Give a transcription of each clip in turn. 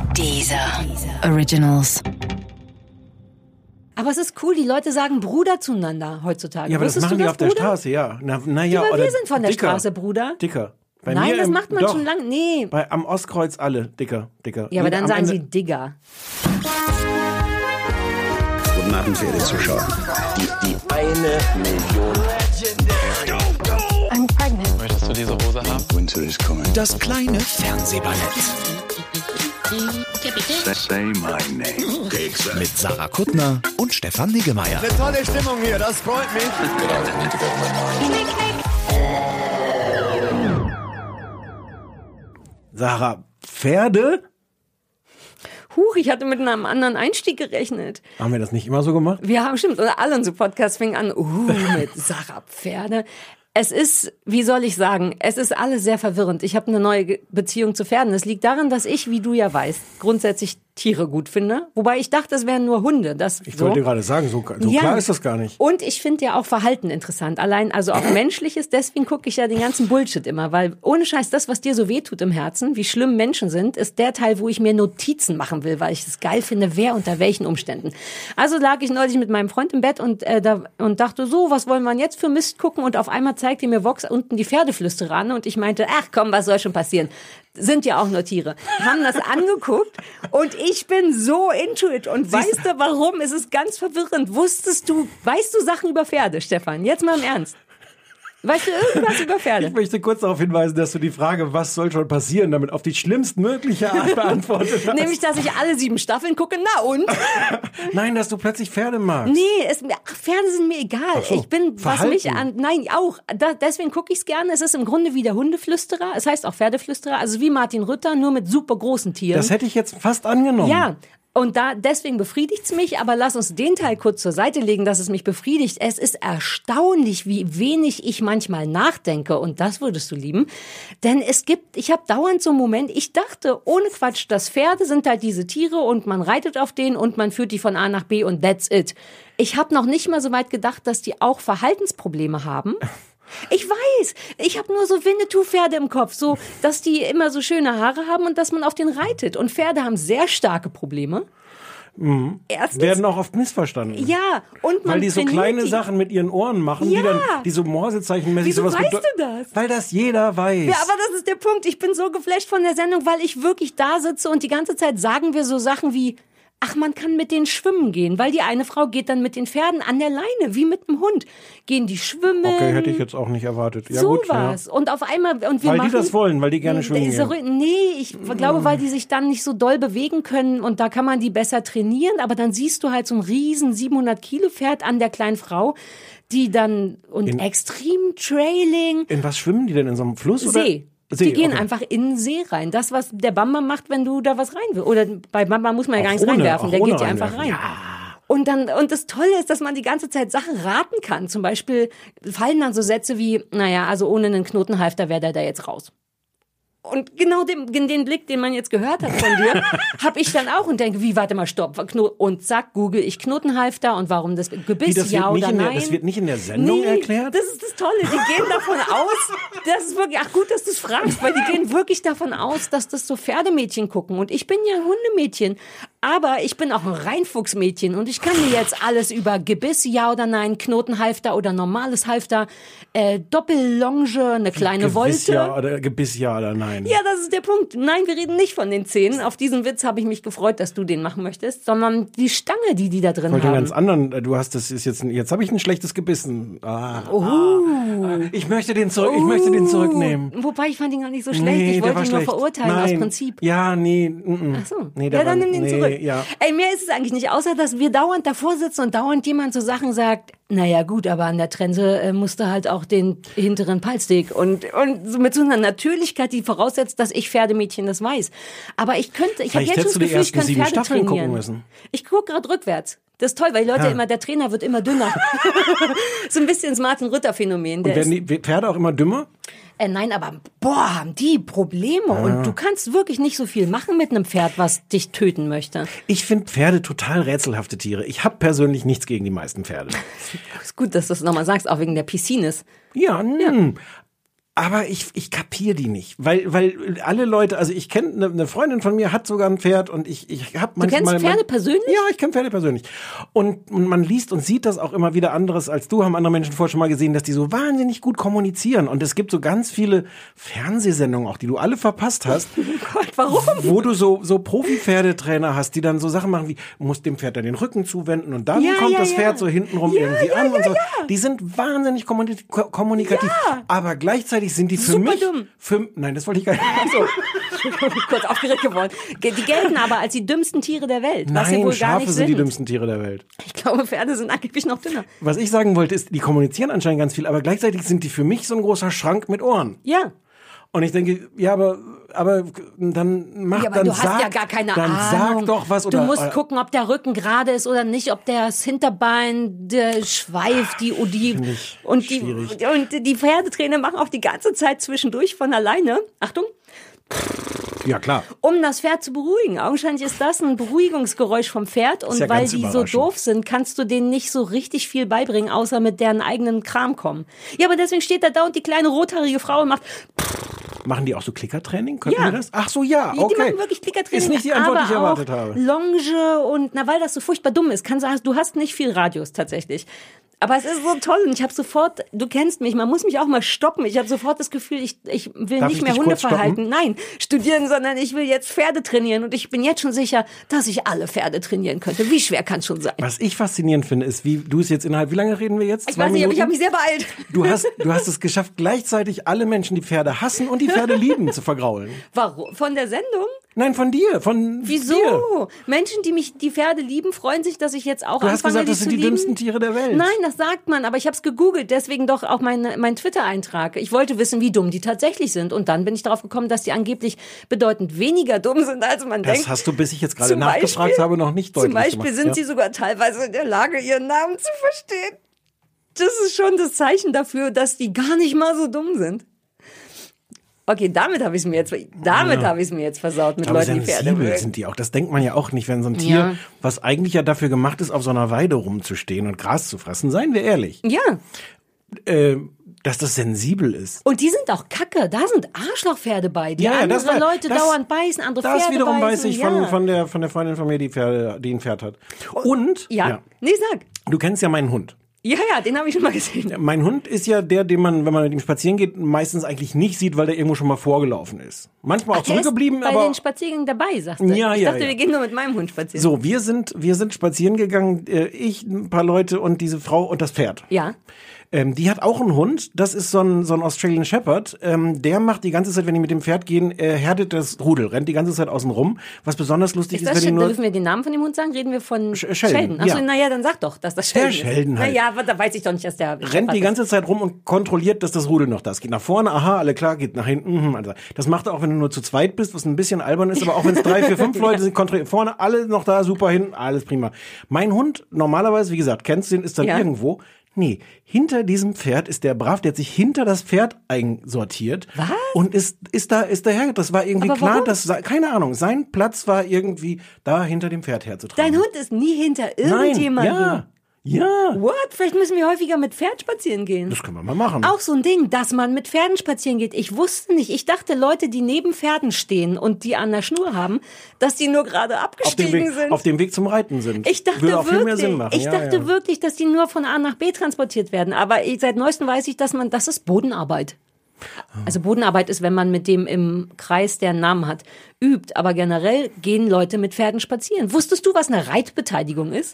Dieser Originals. Aber es ist cool, die Leute sagen Bruder zueinander heutzutage. Ja, aber Wusstest das machen du die auf Bruder? der Straße, ja. Ja, aber wir sind von der Straße, Bruder. Dicker. Bei Nein, mir das macht man schon lange. Nee. Am Ostkreuz alle. Dicker. Ja, aber dann Am sagen Ende- sie Digger. Guten Abend, verehrte Zuschauer. Die 1 Million. I'm pregnant. Möchtest du diese Hose haben? Winter is coming. Das kleine Fernsehballett Say my name. mit Sarah Kuttner und Stefan Niggemeier. Eine tolle Stimmung hier, das freut mich. Sarah, Pferde? Huch, ich hatte mit einem anderen Einstieg gerechnet. Haben wir das nicht immer so gemacht? Wir haben, stimmt, oder alle unsere Podcasts fingen an, mit Sarah Pferde. Es ist, wie soll ich sagen, es ist alles sehr verwirrend. Ich habe eine neue Beziehung zu Pferden. Es liegt daran, dass ich, wie du ja weißt, grundsätzlich Tiere gut finde. Wobei ich dachte, es wären nur Hunde. Ich wollte gerade sagen, so klar ist das gar nicht. Und ich finde ja auch Verhalten interessant. Allein, also auch menschliches, deswegen gucke ich ja den ganzen Bullshit immer. Weil ohne Scheiß, das, was dir so wehtut im Herzen, wie schlimm Menschen sind, ist der Teil, wo ich mir Notizen machen will, weil ich es geil finde, wer unter welchen Umständen. Also lag ich neulich mit meinem Freund im Bett und dachte so, was wollen wir jetzt für Mist gucken? Und auf einmal zeigte mir Vox unten die Pferdeflüsterer an und ich meinte, ach komm, was soll schon passieren? Sind ja auch nur Tiere. Haben das angeguckt und ich bin so into it. Und weißt du warum? Es ist ganz verwirrend. Weißt du Sachen über Pferde, Stefan? Jetzt mal im Ernst. Weißt du irgendwas über Pferde? Ich möchte kurz darauf hinweisen, dass du die Frage, was soll schon passieren, damit auf die schlimmstmögliche Art beantwortet hast. Nämlich, dass ich alle 7 Staffeln gucke. Na und? Nein, dass du plötzlich Pferde magst. Nee, Pferde sind mir egal. Ach so, Ich bin, Verhalten. was mich an, nein, auch. Deswegen gucke ich es gerne. Es ist im Grunde wie der Hundeflüsterer. Es heißt auch Pferdeflüsterer. Also wie Martin Rütter, nur mit super großen Tieren. Das hätte ich jetzt fast angenommen. Ja. Und deswegen befriedigt's mich, aber lass uns den Teil kurz zur Seite legen, dass es mich befriedigt. Es ist erstaunlich, wie wenig ich manchmal nachdenke und das würdest du lieben. Denn ich habe dauernd so einen Moment, ich dachte, ohne Quatsch, dass Pferde sind halt diese Tiere und man reitet auf denen und man führt die von A nach B und that's it. Ich habe noch nicht mal so weit gedacht, dass die auch Verhaltensprobleme haben. Ich weiß, ich habe nur so Winnetou-Pferde im Kopf, so, dass die immer so schöne Haare haben und dass man auf denen reitet. Und Pferde haben sehr starke Probleme. Erstens, Werden auch oft missverstanden. ja, und man Weil die so trainiert kleine die. Sachen mit ihren Ohren machen, Ja. die so Morsezeichenmäßig Wieso sowas weißt du das? Weil das jeder weiß. Ja, aber das ist der Punkt. Ich bin so geflasht von der Sendung, weil ich wirklich da sitze und die ganze Zeit sagen wir so Sachen wie, ach, man kann mit denen schwimmen gehen, weil die eine Frau geht dann mit den Pferden an der Leine, wie mit dem Hund. Gehen die schwimmen. Okay, hätte ich jetzt auch nicht erwartet. Ja, so gut, ja. was. Und auf einmal, und wir Weil machen, die das wollen, weil die gerne schwimmen gehen. Nee, ich glaube, weil die sich dann nicht so doll bewegen können und da kann man die besser trainieren, aber dann siehst du halt so ein riesen 700 Kilo Pferd an der kleinen Frau, die dann, und extrem Trailing. In was schwimmen die denn? In so einem Fluss? See. Oder? Die gehen okay. einfach in den See rein. Das, was der Bamba macht, wenn du da was rein willst. Oder bei Bamba muss man ja gar nichts reinwerfen. Der geht ja einfach rein. Ja. Und das Tolle ist, dass man die ganze Zeit Sachen raten kann. Zum Beispiel fallen dann so Sätze wie, naja, also ohne einen Knotenhalfter wäre der da jetzt raus. Und genau den Blick, den man jetzt gehört hat von dir, habe ich dann auch und denke, wie, warte mal, stopp. Und zack, google ich Knotenhalfter und warum das Gebiss, Das ja wird oder nein. Das wird nicht in der Sendung erklärt? Das ist das Tolle. Die gehen davon aus, das ist wirklich, ach gut, dass du es fragst, weil die gehen wirklich davon aus, dass das so Pferdemädchen gucken. Und ich bin ja ein Hundemädchen. Aber ich bin auch ein Reinfuchsmädchen und ich kann mir jetzt alles über Gebiss, ja oder nein, Knotenhalfter oder normales Halfter, Doppellonge, eine kleine Wolte. Gebiss ja oder nein. Ja, das ist der Punkt. Nein, wir reden nicht von den Zähnen. Auf diesen Witz habe ich mich gefreut, dass du den machen möchtest, sondern die Stange, die da drin Ich wollte einen haben. ganz anderen, du hast das ist jetzt habe ich ein schlechtes Gebissen. Ich möchte den zurücknehmen. Wobei, ich fand ihn gar nicht so schlecht. Nee, ich der war wollte ihn nur schlecht. verurteilen Nein. aus Prinzip. Ja, nee. Ach so. Nee, Ja, dann nimm den zurück. Ja. Ey, mehr ist es eigentlich nicht, außer dass wir dauernd davor sitzen und dauernd jemand so Sachen sagt, naja gut, aber an der Trense musste halt auch den hinteren Palstick und so mit so einer Natürlichkeit, die voraussetzt, dass ich Pferdemädchen das weiß. Aber ich habe jetzt schon das hättest du die Gefühl, ich ersten könnte 7 Pferde Staffeln trainieren. gucken müssen. Ich gucke gerade rückwärts. Das ist toll, weil die Leute immer, der Trainer wird immer dünner. So ein bisschen das Martin-Rütter-Phänomen. Und werden die Pferde auch immer dümmer? Nein, aber haben die Probleme. Und du kannst wirklich nicht so viel machen mit einem Pferd, was dich töten möchte. Ich finde Pferde total rätselhafte Tiere. Ich habe persönlich nichts gegen die meisten Pferde. Ist gut, dass du das nochmal sagst, auch wegen der Piscines. Ja. Aber ich kapiere die nicht, weil alle Leute, also ich kenne eine Freundin von mir, hat sogar ein Pferd und ich habe manchmal... Du kennst Pferde persönlich? Ja, ich kenne Pferde persönlich. Und man liest und sieht das auch immer wieder anderes als du, haben andere Menschen vorher schon mal gesehen, dass die so wahnsinnig gut kommunizieren. Und es gibt so ganz viele Fernsehsendungen auch, die du alle verpasst hast. Oh Gott, warum? Wo du so Profi-Pferdetrainer hast, die dann so Sachen machen wie, musst dem Pferd dann den Rücken zuwenden und dann kommt das Pferd so hintenrum irgendwie an und so. Die sind wahnsinnig kommunikativ. Ja. Aber gleichzeitig sind die für Super mich... dumm. Nein, das wollte ich gar nicht. So, kurz aufgeregt geworden. Die gelten aber als die dümmsten Tiere der Welt. Was Nein, ja wohl Schafe gar nicht sind die dümmsten Tiere der Welt. Ich glaube, Pferde sind angeblich noch dünner. Was ich sagen wollte, ist, die kommunizieren anscheinend ganz viel, aber gleichzeitig sind die für mich so ein großer Schrank mit Ohren. Ja. Und ich denke, ja, aber dann mach, Ja, aber dann du sag, hast ja gar keine dann Ahnung. sag doch was. Oder, du musst gucken, ob der Rücken gerade ist oder nicht, ob das Hinterbein der schweift, und die Pferdetrainer machen auch die ganze Zeit zwischendurch von alleine. Achtung. Ja, klar. Um das Pferd zu beruhigen. Augenscheinlich ist das ein Beruhigungsgeräusch vom Pferd und ja weil ganz die so überraschend. doof sind, kannst du denen nicht so richtig viel beibringen, außer mit deren eigenen Kram kommen. Ja, aber deswegen steht da und die kleine rothaarige Frau und macht... Machen die auch so Klickertraining? Könnten Ja. wir das? Ach so, ja, Die okay. machen wirklich Klickertraining. Ist nicht die Antwort, aber die ich erwartet auch habe. Longe und, weil das so furchtbar dumm ist, du hast nicht viel Radius tatsächlich. Aber es ist so toll und ich habe sofort, du kennst mich, man muss mich auch mal stoppen. Ich habe sofort das Gefühl, ich will Darf nicht ich mehr dich kurz Hundeverhalten, studieren, sondern ich will jetzt Pferde trainieren und ich bin jetzt schon sicher, dass ich alle Pferde trainieren könnte. Wie schwer kann es schon sein? Was ich faszinierend finde, ist, wie du es jetzt wie lange reden wir jetzt? Ich 2 weiß nicht, aber ich Minuten? habe mich sehr beeilt. Du hast es geschafft, gleichzeitig alle Menschen, die Pferde hassen und die Pferde lieben, zu vergraulen. Warum? Von der Sendung? Nein, von dir, von Wieso? dir. Menschen, die Pferde lieben, freuen sich, dass ich jetzt auch Du hast anfange, gesagt, das die sind zu die lieben. dümmsten Tiere der Welt. Nein, das sagt man, aber ich habe es gegoogelt, deswegen doch auch mein Twitter-Eintrag. Ich wollte wissen, wie dumm die tatsächlich sind und dann bin ich darauf gekommen, dass die angeblich bedeutend weniger dumm sind, als man denkt. Das hast du, bis ich jetzt gerade Zum nachgefragt Beispiel- habe, noch nicht deutlich Zum Beispiel gemacht. sind Ja. sie sogar teilweise in der Lage, ihren Namen zu verstehen. Das ist schon das Zeichen dafür, dass die gar nicht mal so dumm sind. Okay, damit habe ich es mir jetzt versaut mit Aber Leuten, die Pferde sensibel mögen. sind die auch. Das denkt man ja auch nicht, wenn so ein Tier, Ja. was eigentlich ja dafür gemacht ist, auf so einer Weide rumzustehen und Gras zu fressen, seien wir ehrlich, Ja. dass das sensibel ist. Und die sind auch kacke. Da sind Arschlochpferde bei, die andere Leute dauernd beißen, andere Pferde Das wiederum beißen. weiß ich ja. von der Freundin von mir, die ein Pferd hat. Und, Ja. Nee, sag. du kennst ja meinen Hund. Ja, den habe ich schon mal gesehen. Mein Hund ist ja der, den man, wenn man mit ihm spazieren geht, meistens eigentlich nicht sieht, weil der irgendwo schon mal vorgelaufen ist. Manchmal auch Der ist zurückgeblieben, bei aber... den Spaziergängen dabei, sagst du. Ja, ich ja, dachte, ja. wir gehen nur mit meinem Hund spazieren. So, wir sind spazieren gegangen, ich, ein paar Leute und diese Frau und das Pferd. Ja. Die hat auch einen Hund, das ist so ein Australian Shepherd. Der macht die ganze Zeit, wenn die mit dem Pferd gehen, herdet das Rudel, rennt die ganze Zeit außen rum. Was besonders lustig ist, wenn die nur... Dürfen wir den Namen von dem Hund sagen? Reden wir von Sheldon, Achso, ja. naja, dann sag doch, dass das Sheldon ist. Der Sheldon halt. Naja, aber da weiß ich doch nicht, dass der... rennt die ganze Zeit rum und kontrolliert, dass das Rudel noch da ist. Geht nach vorne, aha, alle klar, geht nach hinten. Also das macht er auch, wenn du nur zu zweit bist, was ein bisschen albern ist, aber auch wenn es 3, 4, 5 Leute sind, kontrolliert. Vorne, alle noch da, super, hinten, alles prima. Mein Hund, normalerweise, wie gesagt, kennst du den, ist dann irgendwo... Nee, hinter diesem Pferd ist der brav, der hat sich hinter das Pferd einsortiert. Was? Und ist daher, das war irgendwie Aber klar, warum? dass, keine Ahnung, sein Platz war irgendwie da hinter dem Pferd herzutragen. Dein Hund ist nie hinter Nein, irgendjemandem. ja. What? Vielleicht müssen wir häufiger mit Pferd spazieren gehen. Das können wir mal machen. Auch so ein Ding, dass man mit Pferden spazieren geht. Ich wusste nicht. Ich dachte, Leute, die neben Pferden stehen und die an der Schnur haben, dass die nur gerade abgestiegen sind. Auf dem Weg zum Reiten sind. Ich dachte Würde auch viel mehr Sinn machen. Ich dachte wirklich, dass die nur von A nach B transportiert werden. Aber seit neuestem weiß ich, das ist Bodenarbeit. Also Bodenarbeit ist, wenn man mit dem im Kreis, der einen Namen hat, übt. Aber generell gehen Leute mit Pferden spazieren. Wusstest du, was eine Reitbeteiligung ist?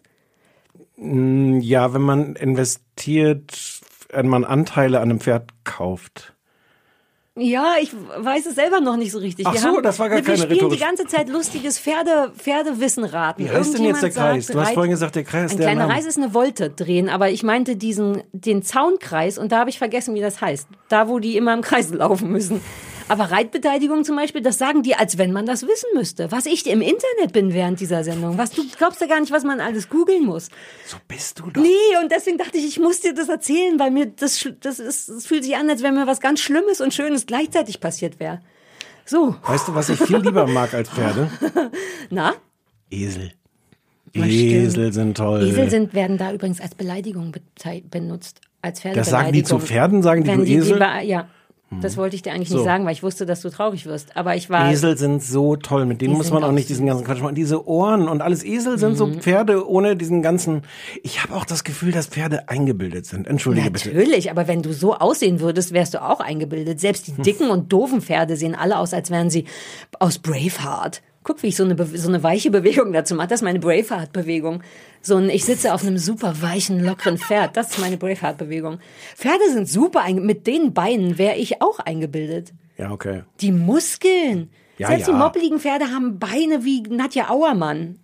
Ja, wenn man investiert, wenn man Anteile an einem Pferd kauft. Ja, ich weiß es selber noch nicht so richtig. Ach so, das war gar keine Wir spielen rhetorische- die ganze Zeit lustiges Pferdewissen raten. Wie heißt denn jetzt der Irgendjemand Kreis? sagt, Du hast vorhin gesagt, der Kreis, Ein der kleiner Name. Kreis ist eine Volte drehen, aber ich meinte den Zaunkreis und da habe ich vergessen, wie das heißt. Da, wo die immer im Kreis laufen müssen. Aber Reitbeteiligung zum Beispiel, das sagen die, als wenn man das wissen müsste. Was ich im Internet bin während dieser Sendung. Du glaubst ja gar nicht, was man alles googeln muss. So bist du doch. Nee, und deswegen dachte ich muss dir das erzählen, weil mir das fühlt sich an, als wenn mir was ganz Schlimmes und Schönes gleichzeitig passiert wäre. So, Weißt du, was ich viel lieber mag als Pferde? na? Esel. Das Esel sind toll. Esel werden da übrigens als Beleidigung benutzt, als Pferdebeleidigung. Das sagen die zu Pferden, sagen die, Wenn du Esel? Ja. Das wollte ich dir eigentlich nicht sagen, weil ich wusste, dass du traurig wirst. Aber ich war... Esel sind so toll, mit denen Die muss sind man auch auch nicht diesen ganzen Quatsch machen. Diese Ohren und alles. Esel sind so Pferde ohne diesen ganzen... Ich habe auch das Gefühl, dass Pferde eingebildet sind. Entschuldige bitte. Natürlich, aber wenn du so aussehen würdest, wärst du auch eingebildet. Selbst die dicken und doofen Pferde sehen alle aus, als wären sie aus Braveheart. Guck, wie ich so eine weiche Bewegung dazu mache. Das ist meine Braveheart-Bewegung. Ich sitze auf einem super weichen, lockeren Pferd. Das ist meine Braveheart-Bewegung. Pferde sind super mit den Beinen wäre ich auch eingebildet. Ja, okay. Die Muskeln. Ja, Selbst ja. die moppeligen Pferde haben Beine wie Nadja Auermann.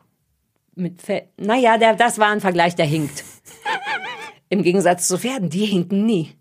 Das war ein Vergleich, der hinkt. Im Gegensatz zu Pferden, die hinken nie.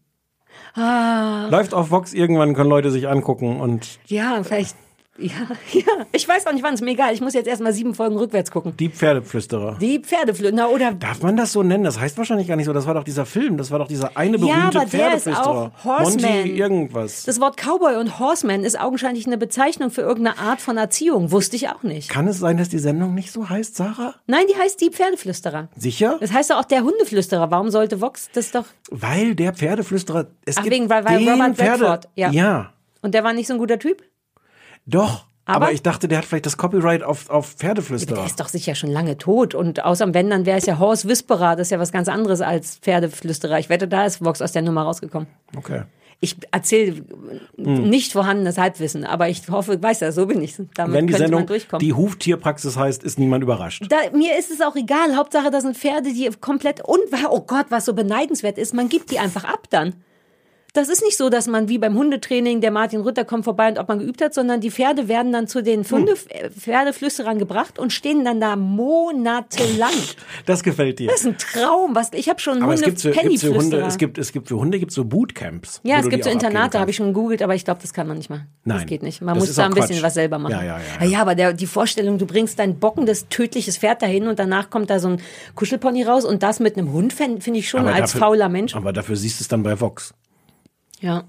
Läuft auf Vox, irgendwann können Leute sich angucken und... Ja, vielleicht... Ja. Ich weiß auch nicht, wann, ist mir egal. Ich muss jetzt erstmal 7 Folgen rückwärts gucken. Die Pferdeflüsterer. Die Pferdeflüsterer, oder... Darf man das so nennen? Das heißt wahrscheinlich gar nicht so. Das war doch dieser Film. Das war doch dieser eine berühmte Ja, aber der ist Pferdeflüsterer. auch Horseman. Monty irgendwas. Das Wort Cowboy und Horseman ist augenscheinlich eine Bezeichnung für irgendeine Art von Erziehung. Wusste ich auch nicht. Kann es sein, dass die Sendung nicht so heißt, Sarah? Nein, die heißt die Pferdeflüsterer. Sicher? Das heißt doch auch der Hundeflüsterer. Warum sollte Vox das doch... Weil der Pferdeflüsterer... Weil Robert Redford. Ja. Und der war nicht so ein guter Typ? Doch. Aber Aber ich dachte, der hat vielleicht das Copyright auf Pferdeflüsterer. Der ist doch sicher schon lange tot. Und außer wenn, dann wäre es ja Horse Whisperer. Das ist ja was ganz anderes als Pferdeflüsterer. Ich wette, da ist Vox aus der Nummer rausgekommen. Okay. Ich erzähle nicht vorhandenes Halbwissen, aber ich hoffe, weiß ja, so bin ich. Damit Wenn die könnte Sendung man durchkommen. die Huftierpraxis heißt, ist niemand überrascht. Mir ist es auch egal. Hauptsache, das sind Pferde, die komplett oh Gott, was so beneidenswert ist, man gibt die einfach ab dann. Das ist nicht so, dass man wie beim Hundetraining, der Martin Rütter kommt vorbei und ob man geübt hat, sondern die Pferde werden dann zu den Pferdeflüsterern gebracht und stehen dann da monatelang. Das gefällt dir. Das ist ein Traum. Ich habe schon Aber es gibt für Hunde, es es gibt für Hunde so Bootcamps. Ja, wo es du gibt die so auch abgeben Internate, habe kannst. ich schon gegoogelt, aber ich glaube, das kann man nicht machen. Nein. Das geht nicht. Man Das muss ist da auch ein bisschen Quatsch. was selber machen. Ja. Aber die Vorstellung, du bringst dein bockendes, tödliches Pferd dahin und danach kommt da so ein Kuschelpony raus und das mit einem Hund finde ich schon Aber als dafür- fauler Mensch. Aber dafür siehst du es dann bei Vox. Ja.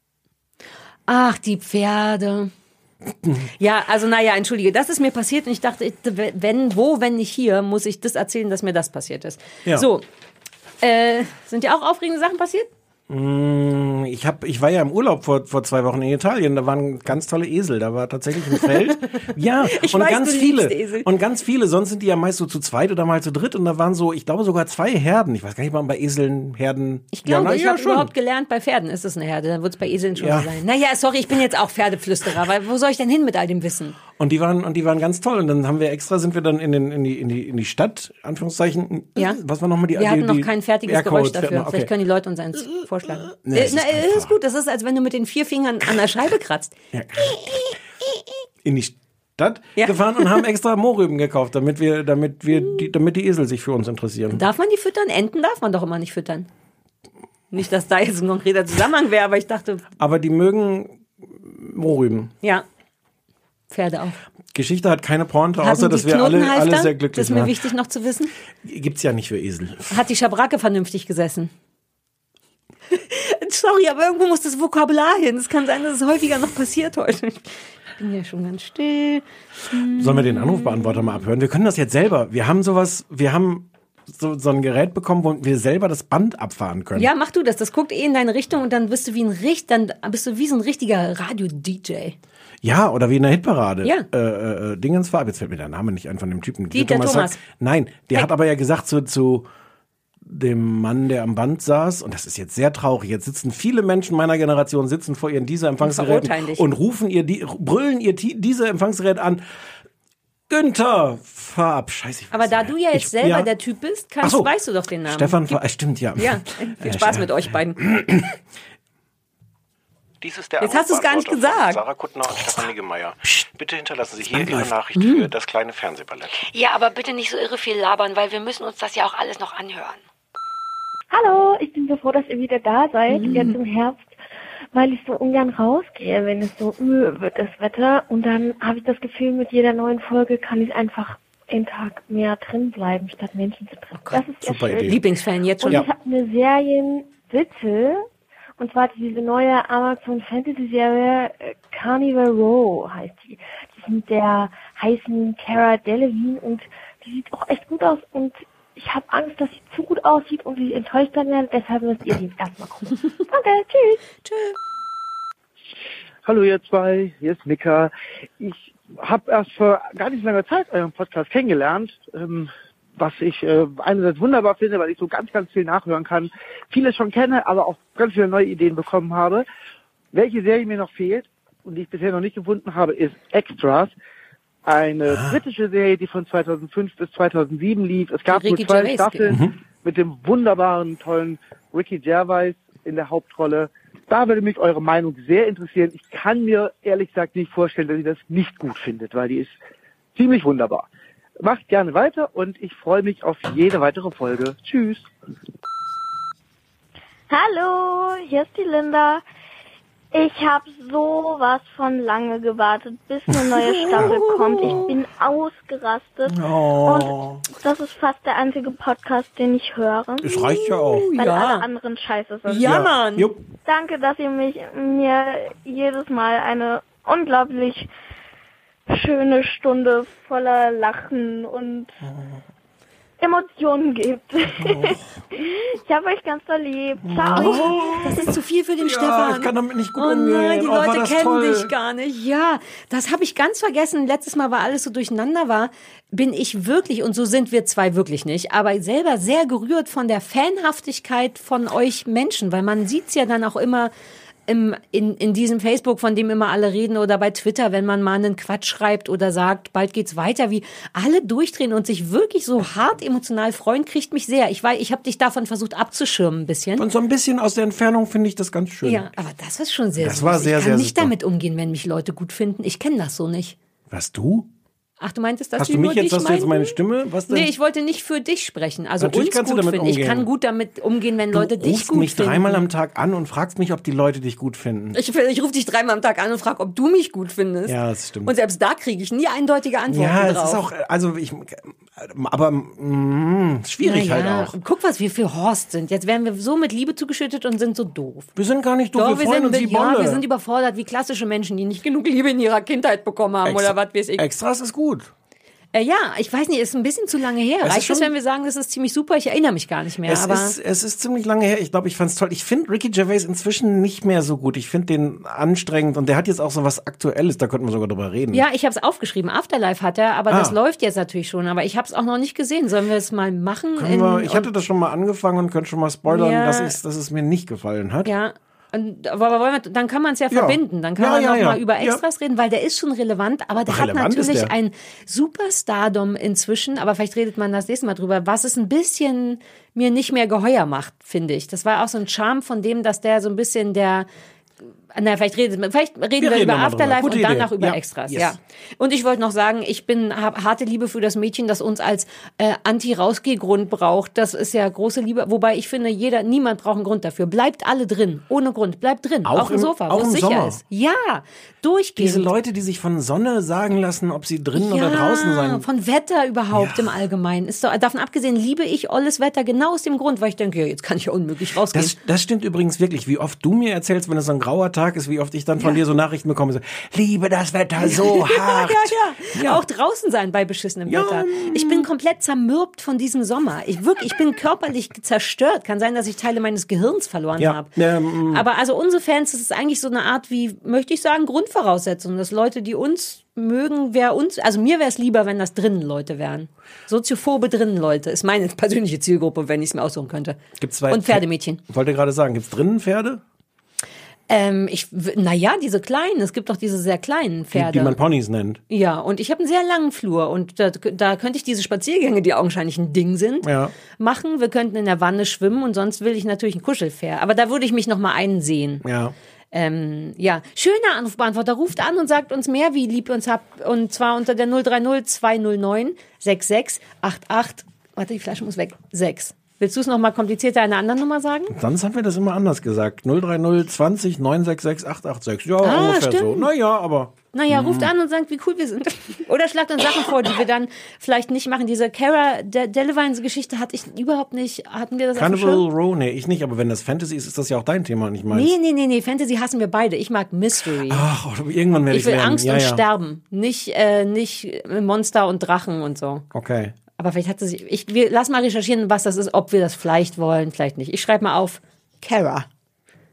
Ach, die Pferde. Ja, also entschuldige, das ist mir passiert und ich dachte, wenn nicht hier, muss ich das erzählen, dass mir das passiert ist. Ja. So, sind dir auch aufregende Sachen passiert? Ich war ja im Urlaub vor 2 Wochen in Italien, da waren ganz tolle Esel, da war tatsächlich ein Feld. Ja, Ich und weiß, ganz du viele. liebst Esel. Und ganz viele, sonst sind die ja meist so zu zweit oder mal zu dritt und da waren so, ich glaube sogar 2 Herden. Ich weiß gar nicht, ob man bei Eseln Herden... Ich glaube, ich habe schon. überhaupt gelernt, bei Pferden ist es eine Herde, dann wird es bei Eseln schon Ja. so sein. Naja, sorry, ich bin jetzt auch Pferdeflüsterer, weil wo soll ich denn hin mit all dem Wissen? Und die waren ganz toll. Und dann sind wir dann in die Stadt, Anführungszeichen. Ja. Was war nochmal die... Wir hatten noch die kein fertiges Aircodes, Geräusch dafür. okay. Vielleicht können die Leute uns eins vorschlagen. Nee, das ist Das ist einfach. gut. Das ist, als wenn du mit den 4 Fingern an der Scheibe kratzt. Ja. In die Stadt Ja. gefahren und haben extra Mohrrüben gekauft, damit die Esel sich für uns interessieren. Darf man die füttern? Enten darf man doch immer nicht füttern. Nicht, dass da jetzt ein konkreter Zusammenhang wäre, aber ich dachte, Aber die mögen Mohrrüben. ja, Pferde auch. Geschichte hat keine Pointe, Hatten außer dass die wir alle Knotenhalfter? sehr glücklich Das ist mir waren. wichtig noch zu wissen. Gibt's ja nicht für Esel. Hat die Schabracke vernünftig gesessen? Sorry, aber irgendwo muss das Vokabular hin. Es kann sein, dass es häufiger noch passiert heute. Ich bin ja schon ganz still. Sollen wir den Anrufbeantworter mal abhören? Wir können das jetzt selber. Wir haben so ein Gerät bekommen, wo wir selber das Band abfahren können. Ja, mach du das. Das guckt in deine Richtung und dann bist du wie so ein richtiger Radio-DJ. Ja, oder wie in der Hitparade. Ja. Dingens Farb, jetzt fällt mir der Name nicht ein von dem Typen. Dieter Thomas. Sagt, nein, der hat aber ja gesagt zu dem Mann, der am Band saß, und das ist jetzt sehr traurig, jetzt sitzen viele Menschen meiner Generation, sitzen vor ihren Dieser-Empfangsgeräten verurteilen dich. und brüllen ihr Dieser-Empfangsgerät an. Günther, fahr ab. Scheiße. ich weiß Aber da nicht du mehr. ja jetzt selber der Typ bist, Ach so. weißt du doch den Namen. Stefan, stimmt, ja. Ja, viel Spaß mit euch beiden. Dies ist der Jetzt hast du es gar nicht Anrufbeantworter von gesagt. Sarah Kuttner und Stefan Niggemeier. Bitte hinterlassen Sie hier Ihre Nachricht für das kleine Fernsehballett. Ja, aber bitte nicht so irre viel labern, weil wir müssen uns das ja auch alles noch anhören. Hallo, ich bin so froh, dass ihr wieder da seid, jetzt im Herbst, weil ich so ungern rausgehe, wenn es so wird, das Wetter. Und dann habe ich das Gefühl, mit jeder neuen Folge kann ich einfach einen Tag mehr drin bleiben, statt Menschen zu treffen. Das ist super ja schön. Idee. Lieblingsfan jetzt schon. Und ich habe eine Serienbitte, und zwar diese neue Amazon Fantasy Serie Carnival Row heißt die. Die ist mit der heißen Cara Delevingne und die sieht auch echt gut aus und ich habe Angst, dass sie zu gut aussieht und ich enttäuscht dann werde, deshalb müsst ihr die erstmal gucken. Danke, tschüss. Tschüss. Hallo ihr zwei, hier ist Mika. Ich habe erst vor gar nicht langer Zeit euren Podcast kennengelernt, was ich einerseits wunderbar finde, weil ich so ganz, ganz viel nachhören kann, vieles schon kenne, aber auch ganz viele neue Ideen bekommen habe. Welche Serie mir noch fehlt und die ich bisher noch nicht gefunden habe, ist Extras. Eine britische Serie, die von 2005 bis 2007 lief. Es gab nur 2 Staffeln mit dem wunderbaren, tollen Ricky Gervais in der Hauptrolle. Da würde mich eure Meinung sehr interessieren. Ich kann mir ehrlich gesagt nicht vorstellen, dass ihr das nicht gut findet, weil die ist ziemlich wunderbar. Macht gerne weiter und ich freue mich auf jede weitere Folge. Tschüss. Hallo, hier ist die Linda. Ich habe sowas von lange gewartet, bis eine neue Staffel kommt. Ich bin ausgerastet. Und das ist fast der einzige Podcast, den ich höre. Es reicht ja auch. Weil alle anderen scheiße sind. Ja, Mann. Jupp. Danke, dass ihr mir jedes Mal eine unglaublich schöne Stunde voller Lachen und Emotionen gibt. Ich habe euch ganz doll lieb. Ciao. Das ist zu viel für den Stefan. Ich kann damit nicht gut Oh umgehen. nein, die war Leute das kennen toll. dich gar nicht. Ja, das habe ich ganz vergessen. Letztes Mal, weil alles so durcheinander war, bin ich wirklich, und so sind wir zwei wirklich nicht, aber selber sehr gerührt von der Fanhaftigkeit von euch Menschen, weil man sieht's ja dann auch immer in diesem Facebook, von dem immer alle reden, oder bei Twitter, wenn man mal einen Quatsch schreibt oder sagt, bald geht's weiter, wie alle durchdrehen und sich wirklich so hart emotional freuen, kriegt mich sehr. Ich habe dich davon versucht abzuschirmen ein bisschen. Und so ein bisschen aus der Entfernung finde ich das ganz schön. Ja, aber das ist schon sehr Das süß. war sehr, ich kann sehr nicht super. damit umgehen, wenn mich Leute gut finden. Ich kenne das so nicht. Was, du? Ach, du meintest, dass Hast die du mich nur jetzt, dich hast du jetzt meinten? meine Stimme? Was denn? Nee, ich wollte nicht für dich sprechen. Also Natürlich uns kannst du gut damit finden. Ich umgehen. kann gut damit umgehen, wenn Leute Du dich rufst gut mich finden. dreimal am Tag an und fragst mich, ob die Leute dich gut finden. Ich rufe dich dreimal am Tag an und frage, ob du mich gut findest. Ja, das stimmt. Und selbst da kriege ich nie eindeutige Antworten Ja, drauf. es ist auch, also aber schwierig halt auch. Und guck, was wir für Horst sind. Jetzt werden wir so mit Liebe zugeschüttet und sind so doof. Wir sind gar nicht doof, wir freuen uns wie Bolle. wir sind überfordert wie klassische Menschen, die nicht genug Liebe in ihrer Kindheit bekommen haben oder was weiß ich. Extras ist gut. Ja, ich weiß nicht, ist ein bisschen zu lange her. Reicht es, wenn wir sagen, das ist ziemlich super? Ich erinnere mich gar nicht mehr. Es ist ziemlich lange her. Ich glaube, ich fand's toll. Ich finde Ricky Gervais inzwischen nicht mehr so gut. Ich finde den anstrengend und der hat jetzt auch so was Aktuelles. Da könnten wir sogar drüber reden. Ja, ich habe es aufgeschrieben. Afterlife hat er, aber das läuft jetzt natürlich schon. Aber ich habe es auch noch nicht gesehen. Sollen wir es mal machen? Ich hatte das schon mal angefangen und könnte schon mal spoilern, Ja. dass es mir nicht gefallen hat. Ja. Aber dann kann man es ja verbinden. Dann kann man noch mal über Extras reden, weil der ist schon relevant, aber der hat Relevant ist natürlich der. ein Superstardom inzwischen, aber vielleicht redet man das nächste Mal drüber, was es ein bisschen mir nicht mehr geheuer macht, finde ich. Das war auch so ein Charme von dem, dass der so ein bisschen vielleicht reden wir über Afterlife und danach über Extras. Yes. Ja. Und ich wollte noch sagen, ich habe harte Liebe für das Mädchen, das uns als Anti-Rausgeh-Grund braucht. Das ist ja große Liebe. Wobei ich finde, niemand braucht einen Grund dafür. Bleibt alle drin. Ohne Grund. Bleibt drin. Auf dem Sofa, wo es sicher Sommer. ist. Ja. Durchgehend. Diese Leute, die sich von Sonne sagen lassen, ob sie drinnen oder draußen sein. Von Wetter überhaupt im Allgemeinen. Ist doch, davon abgesehen liebe ich olles Wetter genau aus dem Grund, weil ich denke, jetzt kann ich ja unmöglich rausgehen. Das stimmt übrigens wirklich, wie oft du mir erzählst, wenn es so ein grauer Tag ist, wie oft ich dann von dir so Nachrichten bekomme, so, liebe das Wetter so hart. Ja. Auch draußen sein bei beschissenem Wetter. Ich bin komplett zermürbt von diesem Sommer. Ich bin körperlich zerstört. Kann sein, dass ich Teile meines Gehirns verloren habe. Aber also unsere Fans, das ist eigentlich so eine Art wie, möchte ich sagen, Grundvoraussetzung, dass Leute, die uns mögen, also mir wäre es lieber, wenn das drinnen Leute wären. Soziophobe drinnen Leute ist meine persönliche Zielgruppe, wenn ich es mir aussuchen könnte. Und Pferdemädchen. Wollte gerade sagen, gibt's drinnen Pferde? Diese kleinen, es gibt doch diese sehr kleinen Pferde. Die man Ponys nennt. Ja, und ich habe einen sehr langen Flur und da könnte ich diese Spaziergänge, die augenscheinlich ein Ding sind, machen. Wir könnten in der Wanne schwimmen und sonst will ich natürlich ein Kuschelpferd. Aber da würde ich mich noch mal einsehen. Ja. Schöner Anrufbeantworter. Ruft an und sagt uns mehr, wie lieb ihr uns habt. Und zwar unter der 030 209 6688. Warte, die Flasche muss weg. 6. Willst du es noch mal komplizierter eine andere Nummer sagen? Sonst haben wir das immer anders gesagt. 030 20 966 886. Ja, ungefähr stimmt. so. Naja, Ruft an und sagt, wie cool wir sind. Oder schlagt uns Sachen vor, die wir dann vielleicht nicht machen. Diese Cara Delevingne's Geschichte hatte ich überhaupt nicht. Hatten wir das Carnival auf dem Schirm? Row, nee, ich nicht. Aber wenn das Fantasy ist, ist das ja auch dein Thema, nicht meins. Nee. Fantasy hassen wir beide. Ich mag Mystery. Ach, irgendwann werde ich will lernen. Angst und Sterben. Nicht Monster und Drachen und so. Okay. Aber vielleicht hat sie sich. Lass mal recherchieren, was das ist, ob wir das vielleicht wollen, vielleicht nicht. Ich schreibe mal auf Cara.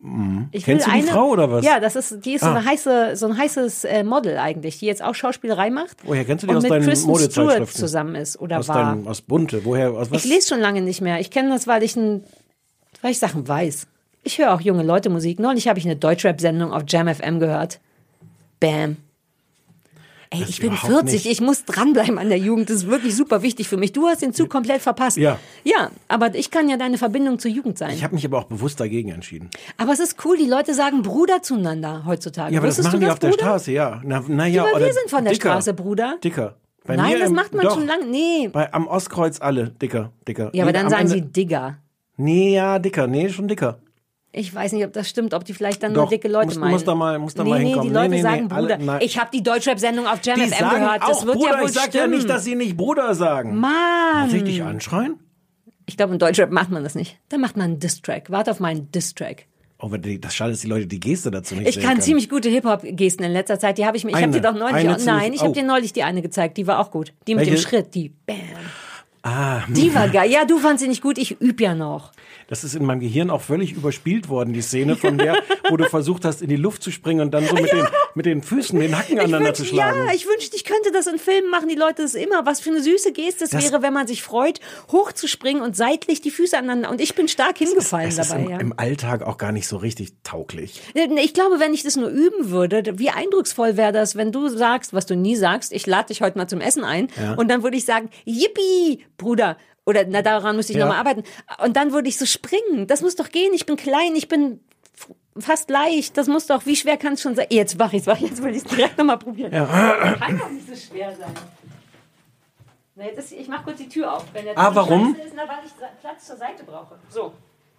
Kennst du die Frau oder was? Ja, die ist so ein heißes Model eigentlich, die jetzt auch Schauspielerei macht. Woher kennst du die und aus mit deinen Kristen Modezeitschriften? Stewart zusammen ist oder aus Bunte. Woher? Aus was? Ich lese schon lange nicht mehr. Ich kenne das, weil ich Sachen weiß. Ich höre auch junge Leute Musik. Neulich habe ich eine Deutschrap-Sendung auf Jam FM gehört. Bam. Ey, ich bin 40, nicht. Ich muss dranbleiben an der Jugend. Das ist wirklich super wichtig für mich. Du hast den Zug komplett verpasst. Ja. Ja, aber ich kann ja deine Verbindung zur Jugend sein. Ich habe mich aber auch bewusst dagegen entschieden. Aber es ist cool, die Leute sagen Bruder zueinander heutzutage. Ja, aber das machen die auf der Straße, ja. Ja, aber wir sind von der Straße, Bruder. Dicker. Nein, das macht man schon lange. Nee. Am Ostkreuz alle. Dicker. Ja, aber dann sagen sie Digger. Nee, ja, dicker. Nee, schon dicker. Ich weiß nicht, ob das stimmt, ob die vielleicht dann nur dicke Leute meinen. Muss da mal hinkommen. Die Leute sagen Bruder. Ich habe die Deutschrap-Sendung auf Jam FM gehört. Das wird Bruder, ja wohl ich sag stimmen. ja nicht, dass sie nicht Bruder sagen. Mann. Muss ich dich anschreien? Ich glaube, in Deutschrap macht man das nicht. Da macht man einen Diss-Track. Warte auf meinen Diss-Track. Oh, das schade, dass die Leute die Geste dazu nicht sehen können. Ich kann ziemlich gute Hip-Hop-Gesten in letzter Zeit. Die habe ich mir. Ich habe dir doch neulich. Ich habe dir neulich die eine gezeigt. Die war auch gut. Die mit dem Schritt. Die Bam. Die war geil. Ja, du fandst sie nicht gut, ich übe ja noch. Das ist in meinem Gehirn auch völlig überspielt worden, die Szene von der, wo du versucht hast, in die Luft zu springen und dann so mit den Füßen, den Hacken aneinander zu schlagen. Ja, ich wünschte, ich könnte das in Filmen machen. Die Leute das immer. Was für eine süße Geste es wäre, wenn man sich freut, hochzuspringen und seitlich die Füße aneinander. Und ich bin stark hingefallen dabei. Ist im Alltag auch gar nicht so richtig tauglich. Ich glaube, wenn ich das nur üben würde, wie eindrucksvoll wäre das, wenn du sagst, was du nie sagst, ich lade dich heute mal zum Essen ein. Ja. Und dann würde ich sagen, Yippie, Bruder. Oder daran müsste ich nochmal arbeiten. Und dann würde ich so springen. Das muss doch gehen. Ich bin klein, ich bin fast leicht. Das muss doch, wie schwer kann es schon sein? Jetzt will ich es direkt nochmal probieren. Ja. Kann doch nicht so schwer sein. Na, ich mache kurz die Tür auf. Wenn der warum? Ist, weil ich Platz zur Seite brauche. So.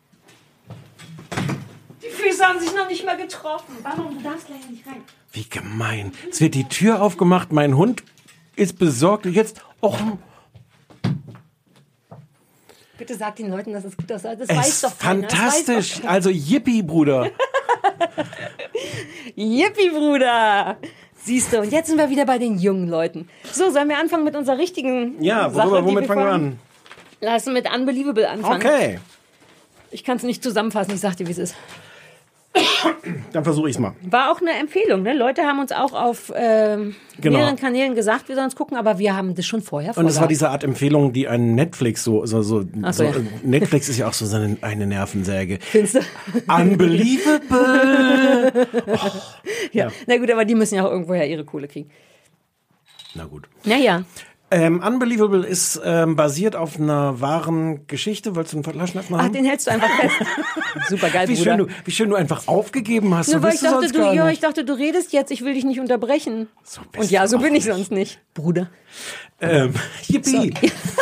Die Füße haben sich noch nicht mal getroffen. Warum? Du darfst gleich nicht rein. Wie gemein. Es wird die Tür aufgemacht. Mein Hund ist besorgt. Jetzt... Bitte sag den Leuten, dass es gut aussieht. Das weiß doch keiner. Fantastisch. Also Yippie, Bruder. Yippie, Bruder. Siehst du, und jetzt sind wir wieder bei den jungen Leuten. So, sollen wir anfangen mit unserer richtigen Sache? Womit fangen wir an? Lass uns mit Unbelievable anfangen. Okay. Ich kann es nicht zusammenfassen, ich sag dir, wie es ist. Dann versuche ich es mal. War auch eine Empfehlung, ne? Leute haben uns auch auf mehreren Kanälen gesagt, wir sollen uns gucken, aber wir haben das schon vorher Und es war diese Art Empfehlung, die ein Netflix Netflix ist ja auch so eine Nervensäge. Findest du? Unbelievable! Ja. Na gut, aber die müssen ja auch irgendwoher ihre Kohle kriegen. Na gut. Naja. Unbelievable ist basiert auf einer wahren Geschichte. Wolltest du einen Flaschenöffner machen? Ach, den hältst du einfach fest. Super geil, Bruder. Wie schön du einfach aufgegeben hast. Nur weil ich dachte, du redest jetzt, ich will dich nicht unterbrechen. Und ja, so bin ich sonst nicht. Bruder. Yippie.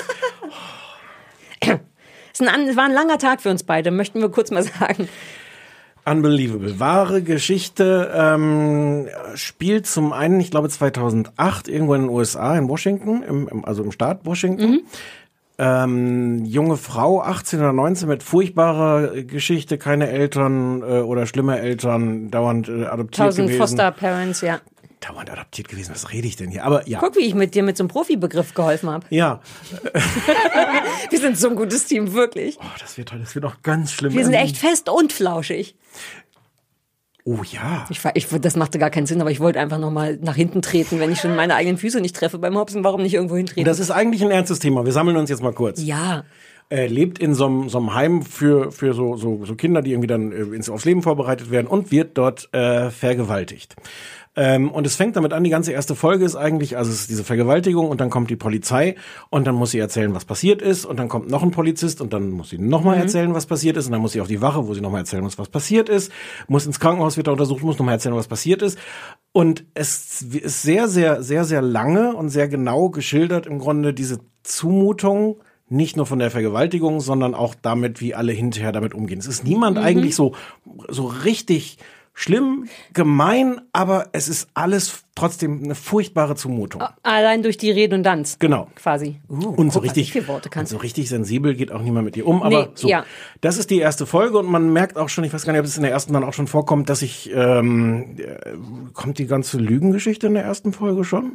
Es war ein langer Tag für uns beide, möchten wir kurz mal sagen. Unbelievable. Wahre Geschichte, spielt zum einen, ich glaube 2008, irgendwo in den USA, in Washington, also im Staat Washington. Junge Frau, 18 oder 19, mit furchtbarer Geschichte, keine Eltern oder schlimme Eltern, dauernd adoptiert 1000 gewesen. Foster Parents, ja. Dauernd adoptiert gewesen, was rede ich denn hier? Aber ja. Guck, wie ich dir mit so einem Profibegriff geholfen habe. Ja. Wir sind so ein gutes Team, wirklich. Oh, das wird toll, das wird auch ganz schlimm. Wir sind echt fest und flauschig. Oh ja. Das machte gar keinen Sinn, aber ich wollte einfach nochmal nach hinten treten, wenn ich schon meine eigenen Füße nicht treffe beim Hopsen. Warum nicht irgendwo hintreten? Das ist eigentlich ein ernstes Thema. Wir sammeln uns jetzt mal kurz. Ja. Lebt in so einem Heim für so Kinder, die irgendwie dann aufs Leben vorbereitet werden und wird dort vergewaltigt. Und es fängt damit an, die ganze erste Folge ist eigentlich, also es ist diese Vergewaltigung und dann kommt die Polizei und dann muss sie erzählen, was passiert ist und dann kommt noch ein Polizist und dann muss sie nochmal erzählen, was passiert ist und dann muss sie auf die Wache, wo sie nochmal erzählen muss, was passiert ist, muss ins Krankenhaus, wird da untersucht, muss nochmal erzählen, was passiert ist und es ist sehr, sehr, sehr, sehr lange und sehr genau geschildert im Grunde diese Zumutung, nicht nur von der Vergewaltigung, sondern auch damit, wie alle hinterher damit umgehen. Es ist niemand eigentlich so richtig schlimm, gemein, aber es ist alles trotzdem eine furchtbare Zumutung. Allein durch die Redundanz. Genau. Quasi. Und so richtig, sensibel geht auch niemand mit ihr um. Aber so, das ist die erste Folge und man merkt auch schon, ich weiß gar nicht, ob es in der ersten dann auch schon vorkommt, dass kommt die ganze Lügengeschichte in der ersten Folge schon?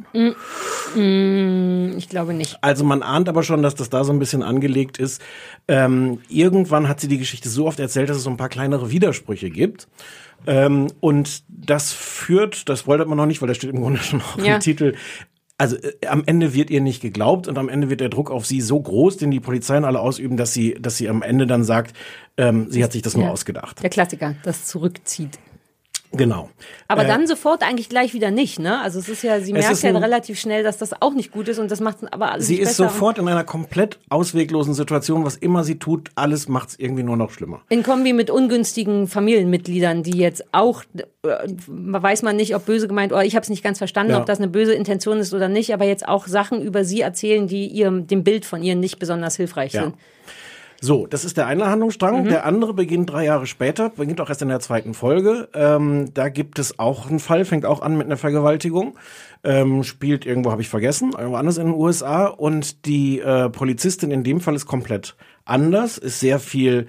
Ich glaube nicht. Also man ahnt aber schon, dass das da so ein bisschen angelegt ist. Irgendwann hat sie die Geschichte so oft erzählt, dass es so ein paar kleinere Widersprüche gibt. Und das führt, das wollte man noch nicht, weil das steht im Grunde schon auch im Titel. Also am Ende wird ihr nicht geglaubt und am Ende wird der Druck auf sie so groß, den die Polizeien alle ausüben, dass sie am Ende dann sagt, sie hat sich das nur ausgedacht. Der Klassiker, das zurückzieht. Genau. Aber dann sofort eigentlich gleich wieder nicht, ne? Also es ist ja, sie merkt ja relativ schnell, dass das auch nicht gut ist und das macht aber alles nicht besser. Sie ist sofort in einer komplett ausweglosen Situation, was immer sie tut, alles macht es irgendwie nur noch schlimmer. In Kombi mit ungünstigen Familienmitgliedern, die jetzt auch, weiß man nicht, ob böse gemeint, ich habe es nicht ganz verstanden, ob das eine böse Intention ist oder nicht, aber jetzt auch Sachen über sie erzählen, die dem Bild von ihr nicht besonders hilfreich sind. So, das ist der eine Handlungsstrang. Der andere beginnt 3 Jahre später, beginnt auch erst in der 2. Folge. Da gibt es auch einen Fall, fängt auch an mit einer Vergewaltigung. Spielt irgendwo, habe ich vergessen, irgendwo anders in den USA. Und die Polizistin in dem Fall ist komplett anders, ist sehr viel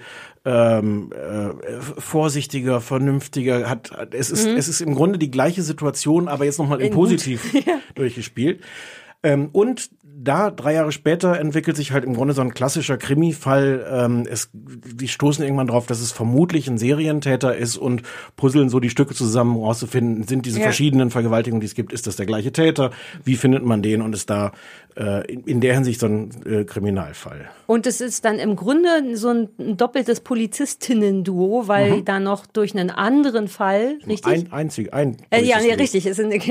vorsichtiger, vernünftiger. Es ist im Grunde die gleiche Situation, aber jetzt nochmal in positiv durchgespielt. Und da 3 Jahre später entwickelt sich halt im Grunde so ein klassischer Krimi-Fall. Die stoßen irgendwann drauf, dass es vermutlich ein Serientäter ist und puzzeln so die Stücke zusammen, um rauszufinden, sind diese verschiedenen Vergewaltigungen, die es gibt, ist das der gleiche Täter? Wie findet man den? Und ist da in der Hinsicht so ein Kriminalfall. Und es ist dann im Grunde so ein doppeltes Polizistinnen-Duo, weil da noch durch einen anderen Fall, richtig? Ein richtig.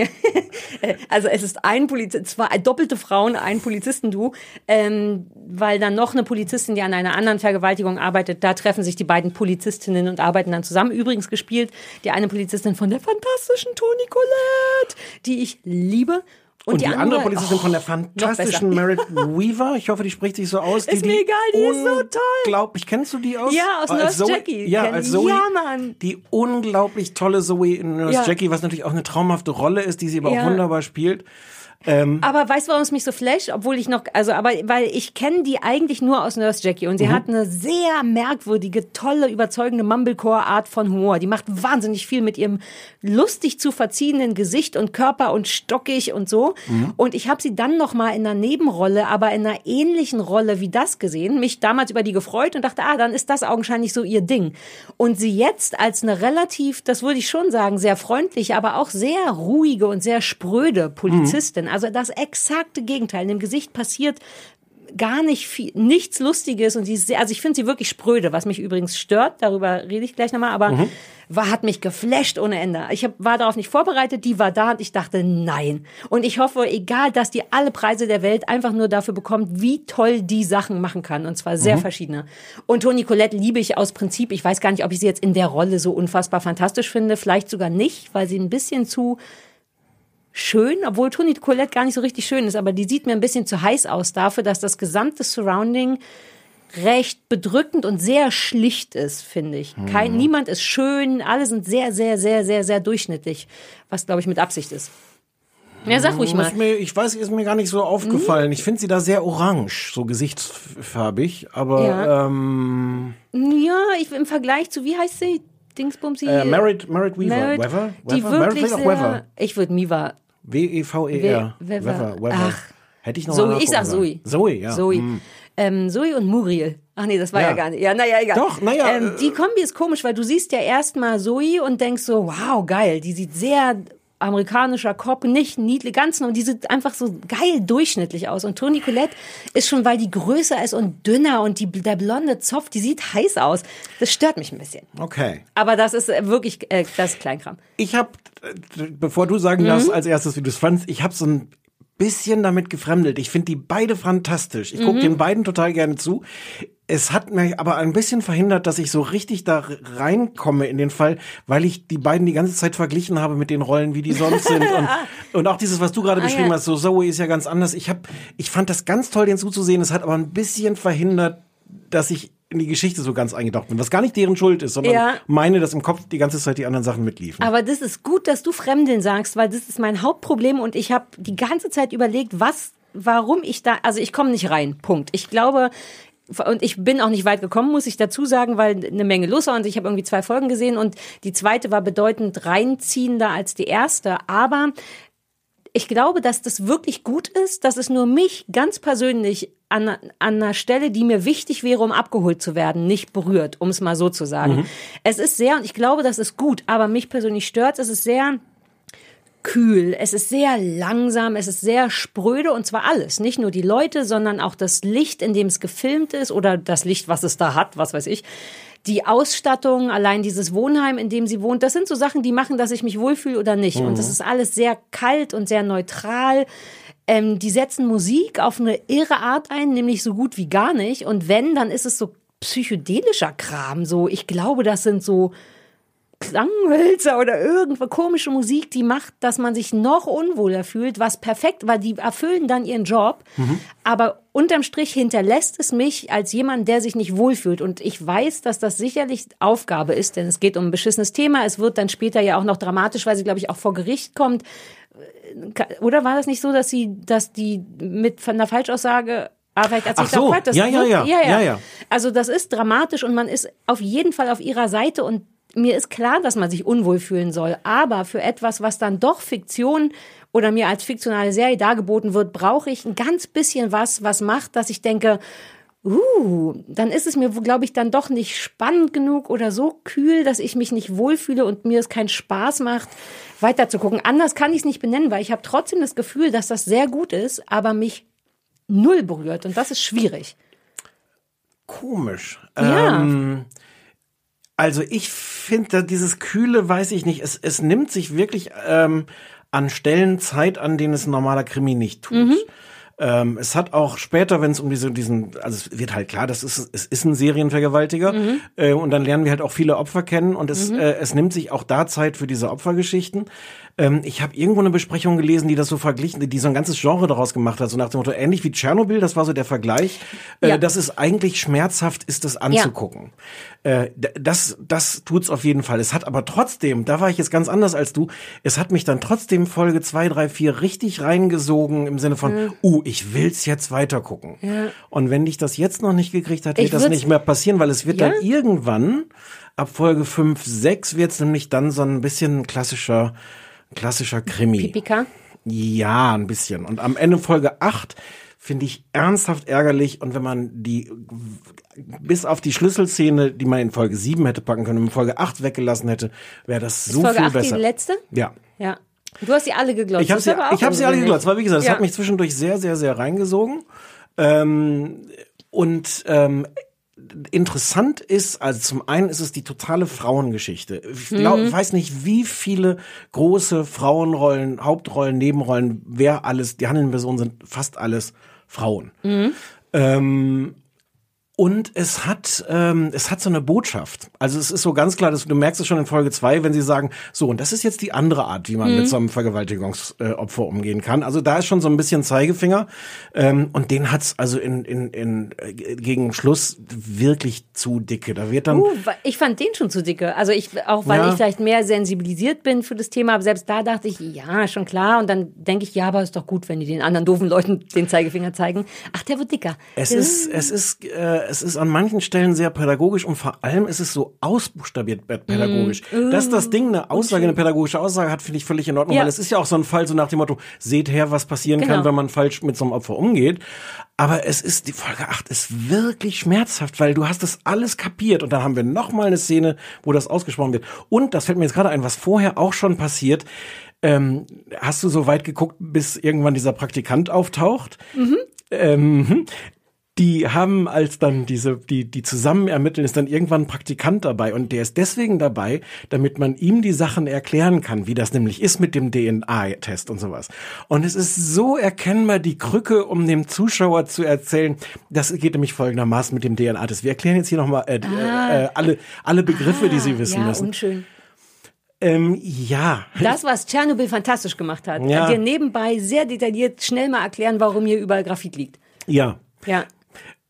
Also es ist zwei doppelte Frauen, ein Polizistenduo, weil dann noch eine Polizistin, die an einer anderen Vergewaltigung arbeitet, da treffen sich die beiden Polizistinnen und arbeiten dann zusammen. Übrigens gespielt die eine Polizistin von der fantastischen Toni Collette, die ich liebe. Und die andere Polizistin von der fantastischen Merit Weaver, ich hoffe, die spricht sich so aus. Ist mir egal, die ist so toll. Unglaublich, kennst du die aus? Ja, aus Nurse Jackie. Ja, als Zoe. Ja, Mann. Die unglaublich tolle Zoe in Nurse Jackie, was natürlich auch eine traumhafte Rolle ist, die sie aber auch wunderbar spielt. Aber weißt du, warum es mich so flasht? Weil ich kenne die eigentlich nur aus Nurse Jackie und sie hat eine sehr merkwürdige, tolle, überzeugende Mumblecore-Art von Humor. Die macht wahnsinnig viel mit ihrem lustig zu verziehenden Gesicht und Körper und stockig und so. Und ich habe sie dann noch mal in einer Nebenrolle, aber in einer ähnlichen Rolle wie das gesehen, mich damals über die gefreut und dachte, dann ist das augenscheinlich so ihr Ding. Und sie jetzt als eine relativ, das würde ich schon sagen, sehr freundliche, aber auch sehr ruhige und sehr spröde Polizistin. Also das exakte Gegenteil. In dem Gesicht passiert gar nicht viel, nichts Lustiges und sie ist sehr, also ich finde sie wirklich spröde, was mich übrigens stört, darüber rede ich gleich nochmal, aber hat mich geflasht ohne Ende. Ich war darauf nicht vorbereitet, die war da und ich dachte, nein. Und ich hoffe, egal, dass die alle Preise der Welt einfach nur dafür bekommt, wie toll die Sachen machen kann und zwar sehr verschiedene. Und Toni Collette liebe ich aus Prinzip. Ich weiß gar nicht, ob ich sie jetzt in der Rolle so unfassbar fantastisch finde, vielleicht sogar nicht, weil sie ein bisschen zu schön, obwohl Toni Collette gar nicht so richtig schön ist, aber die sieht mir ein bisschen zu heiß aus dafür, dass das gesamte Surrounding recht bedrückend und sehr schlicht ist, finde ich. Niemand ist schön, alle sind sehr, sehr, sehr, sehr, sehr durchschnittlich, was, glaube ich, mit Absicht ist. Ja, sag ruhig mal. Ich weiß, ist mir gar nicht so aufgefallen. Ich finde sie da sehr orange, so gesichtsfarbig, aber im Vergleich zu, wie heißt sie? Dingsbumsi? Merit Weaver. Die wirklich sehr, ich würde Miva. Wever. Ach. Hätte ich noch Zoe, ich sag Zoe. Zoe, ja. Zoe. Zoe und Muriel. Ach nee, das war ja gar nicht. Ja, naja, egal. Doch, naja. Die Kombi ist komisch, weil du siehst ja erstmal Zoe und denkst so, wow, geil. Die sieht sehr amerikanischer Cop, nicht niedlich, ganz und die sieht einfach so geil durchschnittlich aus. Und Toni Collette ist schon, weil die größer ist und dünner und der blonde Zopf, die sieht heiß aus. Das stört mich ein bisschen. Okay. Aber das ist wirklich, das ist Kleinkram. Ich habe, bevor du sagen darfst als erstes, wie du es fandst, ich habe so ein bisschen damit gefremdelt. Ich finde die beide fantastisch. Ich gucke den beiden total gerne zu. Es hat mir aber ein bisschen verhindert, dass ich so richtig da reinkomme in den Fall, weil ich die beiden die ganze Zeit verglichen habe mit den Rollen, wie die sonst sind. Und auch dieses, was du gerade beschrieben hast, so Zoe ist ja ganz anders. Ich fand das ganz toll, den zuzusehen. Es hat aber ein bisschen verhindert, dass ich in die Geschichte so ganz eingetaucht bin, was gar nicht deren Schuld ist, sondern meine, dass im Kopf die ganze Zeit die anderen Sachen mitliefen. Aber das ist gut, dass du Fremdeln sagst, weil das ist mein Hauptproblem und ich habe die ganze Zeit überlegt, warum ich da, also ich komme nicht rein, Punkt. Ich glaube, und ich bin auch nicht weit gekommen, muss ich dazu sagen, weil eine Menge los war und ich habe irgendwie 2 Folgen gesehen und die zweite war bedeutend reinziehender als die erste, aber ich glaube, dass das wirklich gut ist, dass es nur mich ganz persönlich an einer Stelle, die mir wichtig wäre, um abgeholt zu werden, nicht berührt, um es mal so zu sagen. Es ist sehr, und ich glaube, das ist gut, aber mich persönlich stört, es ist sehr kühl, es ist sehr langsam, es ist sehr spröde und zwar alles. Nicht nur die Leute, sondern auch das Licht, in dem es gefilmt ist oder das Licht, was es da hat, was weiß ich. Die Ausstattung, allein dieses Wohnheim, in dem sie wohnt, das sind so Sachen, die machen, dass ich mich wohlfühle oder nicht. Und das ist alles sehr kalt und sehr neutral. Die setzen Musik auf eine irre Art ein, nämlich so gut wie gar nicht. Und wenn, dann ist es so psychedelischer Kram. So, ich glaube, das sind so Klanghölzer oder irgendwo komische Musik, die macht, dass man sich noch unwohler fühlt, was perfekt, weil die erfüllen dann ihren Job. Aber unterm Strich hinterlässt es mich als jemand, der sich nicht wohlfühlt. Und ich weiß, dass das sicherlich Aufgabe ist, denn es geht um ein beschissenes Thema. Es wird dann später ja auch noch dramatisch, weil sie, glaube ich, auch vor Gericht kommt. Oder war das nicht so, dass die mit einer Falschaussage vielleicht erzählt auch was? Ja. Also das ist dramatisch und man ist auf jeden Fall auf ihrer Seite und mir ist klar, dass man sich unwohl fühlen soll, aber für etwas, was dann doch Fiktion oder mir als fiktionale Serie dargeboten wird, brauche ich ein ganz bisschen was macht, dass ich denke, dann ist es mir, glaube ich, dann doch nicht spannend genug oder so kühl, dass ich mich nicht wohlfühle und mir es keinen Spaß macht, weiter zu gucken. Anders kann ich es nicht benennen, weil ich habe trotzdem das Gefühl, dass das sehr gut ist, aber mich null berührt und das ist schwierig. Komisch. Ja. Also ich finde, dieses Kühle, weiß ich nicht, es nimmt sich wirklich an Stellen Zeit, an denen es ein normaler Krimi nicht tut. Es hat auch später, wenn es um diesen, also es wird halt klar, es ist ein Serienvergewaltiger und dann lernen wir halt auch viele Opfer kennen und es nimmt sich auch da Zeit für diese Opfergeschichten. Ich habe irgendwo eine Besprechung gelesen, die das so verglichen, die so ein ganzes Genre daraus gemacht hat, so nach dem Motto, ähnlich wie Tschernobyl, das war so der Vergleich, das ist eigentlich schmerzhaft, ist das anzugucken. Das tut's auf jeden Fall. Es hat aber trotzdem, da war ich jetzt ganz anders als du, es hat mich dann trotzdem Folge 2, 3, 4 richtig reingesogen im Sinne von, ich will's jetzt weiter gucken. Ja. Und wenn dich das jetzt noch nicht gekriegt hat, wird das nicht mehr passieren, weil es wird dann irgendwann, ab Folge 5, 6 wird's nämlich dann so ein bisschen klassischer Krimi. Pipika? Ja, ein bisschen. Und am Ende Folge 8 finde ich ernsthaft ärgerlich. Und wenn man die, bis auf die Schlüsselszene, die man in Folge 7 hätte packen können, in Folge 8 weggelassen hätte, wäre das so viel besser. Folge 8 die letzte? Ja. Ja. Du hast sie alle geglotzt. Ich habe sie alle geglotzt, weil wie gesagt, es hat mich zwischendurch sehr, sehr, sehr reingesogen. Interessant ist, also zum einen ist es die totale Frauengeschichte. Ich weiß nicht, wie viele große Frauenrollen, Hauptrollen, Nebenrollen, die handelnden Personen sind fast alles Frauen. Und es hat so eine Botschaft. Also es ist so ganz klar, du merkst es schon in Folge 2, wenn sie sagen, so, und das ist jetzt die andere Art, wie man mit so einem Vergewaltigungsopfer umgehen kann. Also da ist schon so ein bisschen Zeigefinger. Und den hat's also gegen Schluss wirklich zu dicke. Da wird dann. Ich fand den schon zu dicke. Also ich vielleicht mehr sensibilisiert bin für das Thema, aber selbst da dachte ich, ja, schon klar. Und dann denke ich, ja, aber ist doch gut, wenn die den anderen doofen Leuten den Zeigefinger zeigen. Ach, der wird dicker. Es ist an manchen Stellen sehr pädagogisch und vor allem ist es so ausbuchstabiert pädagogisch. Dass das Ding eine pädagogische Aussage hat, finde ich völlig in Ordnung, weil es ist ja auch so ein Fall so nach dem Motto, seht her, was passieren kann, wenn man falsch mit so einem Opfer umgeht. Aber die Folge 8 ist wirklich schmerzhaft, weil du hast das alles kapiert und dann haben wir nochmal eine Szene, wo das ausgesprochen wird. Und das fällt mir jetzt gerade ein, was vorher auch schon passiert. Hast du so weit geguckt, bis irgendwann dieser Praktikant auftaucht? Die haben, als dann die zusammen ermitteln, ist dann irgendwann ein Praktikant dabei und der ist deswegen dabei, damit man ihm die Sachen erklären kann, wie das nämlich ist mit dem DNA-Test und sowas. Und es ist so erkennbar die Krücke, um dem Zuschauer zu erzählen, das geht nämlich folgendermaßen mit dem DNA-Test. Wir erklären jetzt hier nochmal alle Begriffe, die Sie wissen müssen. Unschön. Ja. Das, was Tschernobyl fantastisch gemacht hat. Dir nebenbei sehr detailliert schnell mal erklären, warum hier überall Graphit liegt. Ja. Ja.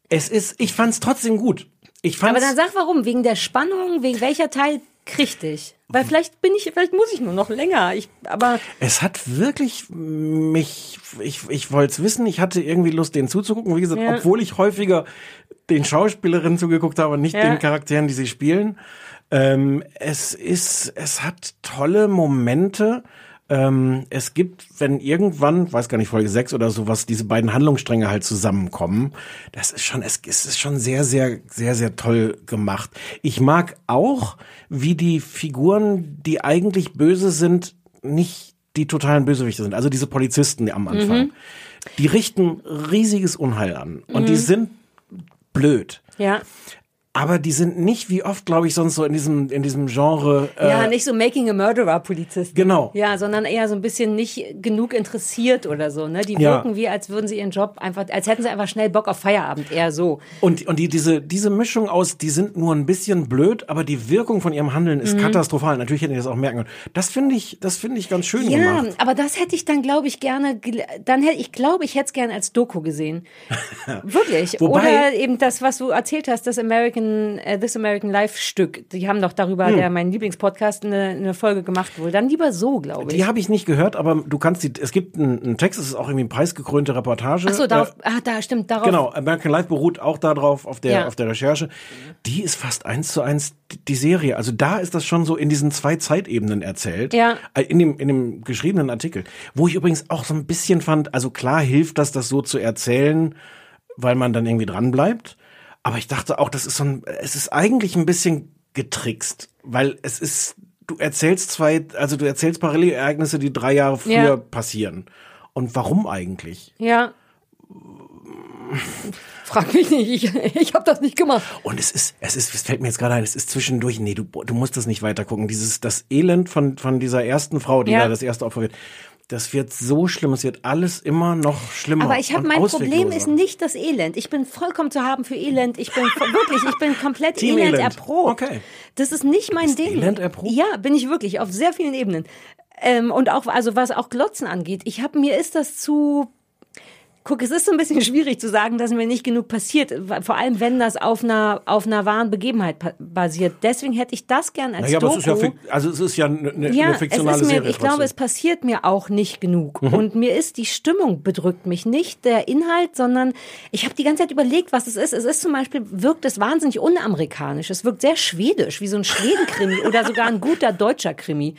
Ich fand's trotzdem gut. Aber dann sag warum, wegen der Spannung, wegen welcher Teil kriegt dich? Weil vielleicht muss ich nur noch länger. Es hat wirklich ich wollte es wissen, ich hatte irgendwie Lust, denen zuzugucken. Wie gesagt, obwohl ich häufiger den Schauspielerinnen zugeguckt habe und nicht den Charakteren, die sie spielen. Es hat tolle Momente. Es gibt, wenn irgendwann, weiß gar nicht, Folge 6 oder sowas, diese beiden Handlungsstränge halt zusammenkommen, es ist schon sehr, sehr, sehr, sehr toll gemacht. Ich mag auch, wie die Figuren, die eigentlich böse sind, nicht die totalen Bösewichte sind. Also diese Polizisten am Anfang. Die richten riesiges Unheil an. Und die sind blöd. Ja. Aber die sind nicht wie oft, glaube ich, sonst so in diesem Genre. Nicht so Making a Murderer Polizisten. Genau. Ja, sondern eher so ein bisschen nicht genug interessiert oder so. Ne? Die wirken wie, als würden sie ihren Job als hätten sie einfach schnell Bock auf Feierabend, eher so. Und diese Mischung aus, die sind nur ein bisschen blöd, aber die Wirkung von ihrem Handeln ist katastrophal. Natürlich hätten die das auch merken können. Das finde ich ganz schön gemacht. Ja, aber das hätte ich dann, glaube ich, gerne, ich hätte es gerne als Doku gesehen. Wirklich. Wobei, oder eben das, was du erzählt hast, das This American Life Stück. Die haben doch darüber, mein Lieblingspodcast, eine Folge gemacht wohl. Dann lieber so, glaube ich. Die habe ich nicht gehört, aber du kannst es gibt einen Text, es ist auch irgendwie eine preisgekrönte Reportage. Ach so, stimmt, darauf. Genau, American Life beruht auch darauf, auf der Recherche. Die ist fast 1:1 die Serie. Also da ist das schon so in diesen 2 Zeitebenen erzählt. Ja. In dem geschriebenen Artikel. Wo ich übrigens auch so ein bisschen fand, also klar hilft das so zu erzählen, weil man dann irgendwie dran bleibt. Aber ich dachte auch, es ist eigentlich ein bisschen getrickst, weil du erzählst Parallelereignisse, die 3 Jahre früher passieren. Und warum eigentlich? Ja. Frag mich nicht, ich habe das nicht gemacht. Und es fällt mir jetzt gerade ein, es ist zwischendurch, du musst das nicht weiter gucken. Das Elend von dieser ersten Frau, die da das erste Opfer wird. Das wird so schlimm, es wird alles immer noch schlimmer. Aber mein Problem ist nicht das Elend. Ich bin vollkommen zu haben für Elend. Ich bin komplett Elend erprobt. Okay. Das ist nicht mein Ding. Elend erprobt? Ja, bin ich wirklich, auf sehr vielen Ebenen. Und auch, also was auch Glotzen angeht, mir ist das zu... Guck, es ist so ein bisschen schwierig zu sagen, dass mir nicht genug passiert, vor allem wenn das auf einer wahren Begebenheit basiert. Deswegen hätte ich das gern als Doku. Aber es ist ja eine fiktionale Serie. Ich glaube, es passiert mir auch nicht genug. Und mir ist die Stimmung bedrückt mich nicht, der Inhalt, sondern ich habe die ganze Zeit überlegt, was es ist. Es ist zum Beispiel, wirkt es wahnsinnig unamerikanisch. Es wirkt sehr schwedisch, wie so ein Schwedenkrimi oder sogar ein guter deutscher Krimi.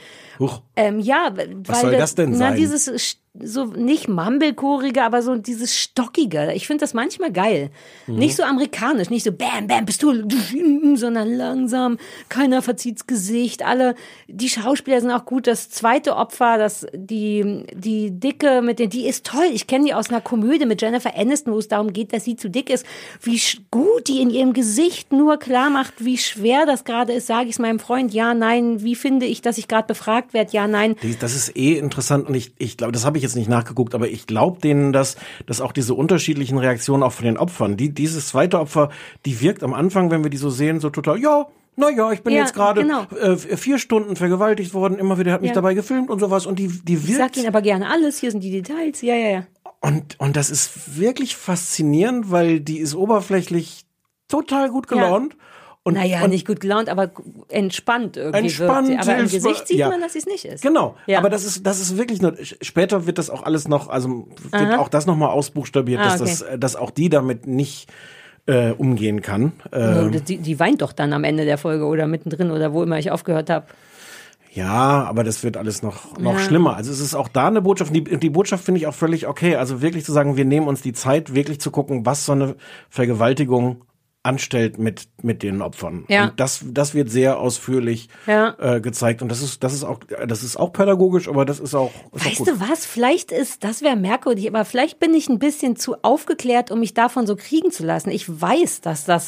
Was soll das denn sein? Dieses so nicht mumblecoreige, aber so dieses stockige. Ich finde das manchmal geil. Nicht so amerikanisch, nicht so bam, bam, Pistole, sondern langsam, keiner verzieht's Gesicht, die Schauspieler sind auch gut. Das zweite Opfer, die Dicke, die ist toll. Ich kenne die aus einer Komödie mit Jennifer Aniston, wo es darum geht, dass sie zu dick ist. Wie gut die in ihrem Gesicht nur klar macht, wie schwer das gerade ist. Sage ich es meinem Freund, ja, nein. Wie finde ich, dass ich gerade befragt werde? Ja, nein. Das ist interessant und ich glaube, das habe ich jetzt nicht nachgeguckt, aber ich glaube denen, dass auch diese unterschiedlichen Reaktionen auch von den Opfern, dieses zweite Opfer, die wirkt am Anfang, wenn wir die so sehen, so total, ich bin jetzt gerade 4 Stunden vergewaltigt worden, immer wieder hat mich dabei gefilmt und sowas und die wirkt. Ich sag Ihnen aber gerne alles, hier sind die Details, ja. Und das ist wirklich faszinierend, weil die ist oberflächlich total gut gelaunt. Und nicht gut gelaunt, aber entspannt irgendwie. Entspannt. Aber im Gesicht sieht man, dass sie es nicht ist. Genau. Ja. Aber das ist wirklich nur, später wird das auch alles noch, also wird auch das nochmal ausbuchstabiert, dass auch die damit nicht umgehen kann. Die weint doch dann am Ende der Folge oder mittendrin oder wo immer ich aufgehört habe. Ja, aber das wird alles noch schlimmer. Also es ist auch da eine Botschaft. Die Botschaft finde ich auch völlig okay. Also wirklich zu sagen, wir nehmen uns die Zeit, wirklich zu gucken, was so eine Vergewaltigung anstellt mit den Opfern. Ja. Und das wird sehr ausführlich gezeigt. Und das ist auch pädagogisch, aber das ist auch Weißt du was? Das wäre merkwürdig, aber vielleicht bin ich ein bisschen zu aufgeklärt, um mich davon so kriegen zu lassen. Ich weiß,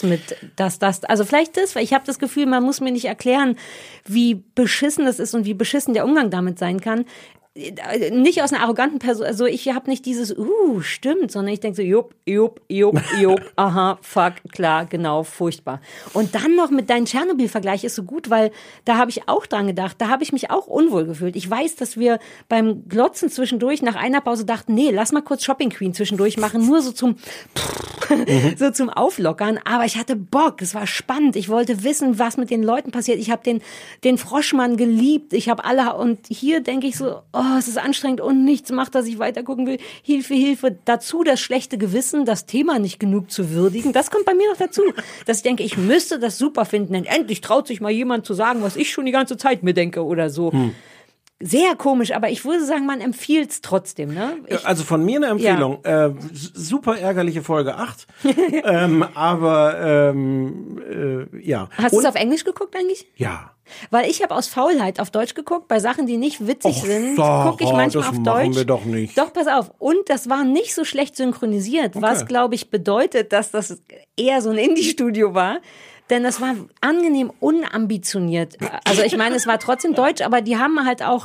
also vielleicht weil ich habe das Gefühl, man muss mir nicht erklären, wie beschissen das ist und wie beschissen der Umgang damit sein kann. Nicht aus einer arroganten Person, also ich habe nicht dieses stimmt, sondern ich denke so jupp, aha, fuck, klar, genau, furchtbar. Und dann noch mit deinem Tschernobyl-Vergleich ist so gut, weil da habe ich auch dran gedacht, da habe ich mich auch unwohl gefühlt. Ich weiß, dass wir beim Glotzen zwischendurch nach einer Pause dachten, nee, lass mal kurz Shopping Queen zwischendurch machen, nur so zum so zum Auflockern. Aber ich hatte Bock, es war spannend. Ich wollte wissen, was mit den Leuten passiert. Ich habe den Froschmann geliebt. Ich habe alle, und hier denke ich so, oh, es ist anstrengend und nichts macht, dass ich weiter gucken will. Hilfe, Hilfe. Dazu das schlechte Gewissen, das Thema nicht genug zu würdigen. Das kommt bei mir noch dazu, dass ich denke, ich müsste das super finden, denn endlich traut sich mal jemand zu sagen, was ich schon die ganze Zeit mir denke oder so. Sehr komisch, aber ich würde sagen, man empfiehlt es trotzdem. Ne? Also von mir eine Empfehlung. Ja. Super ärgerliche Folge 8. Ja. Hast du es auf Englisch geguckt eigentlich? Ja. Weil ich habe aus Faulheit auf Deutsch geguckt. Bei Sachen, die nicht witzig sind, gucke ich manchmal auf Deutsch. Das machen wir doch nicht. Doch, pass auf. Und das war nicht so schlecht synchronisiert, was, glaube ich, bedeutet, dass das eher so ein Indie-Studio war. Denn das war angenehm unambitioniert. Also ich meine, es war trotzdem Deutsch, aber die haben halt auch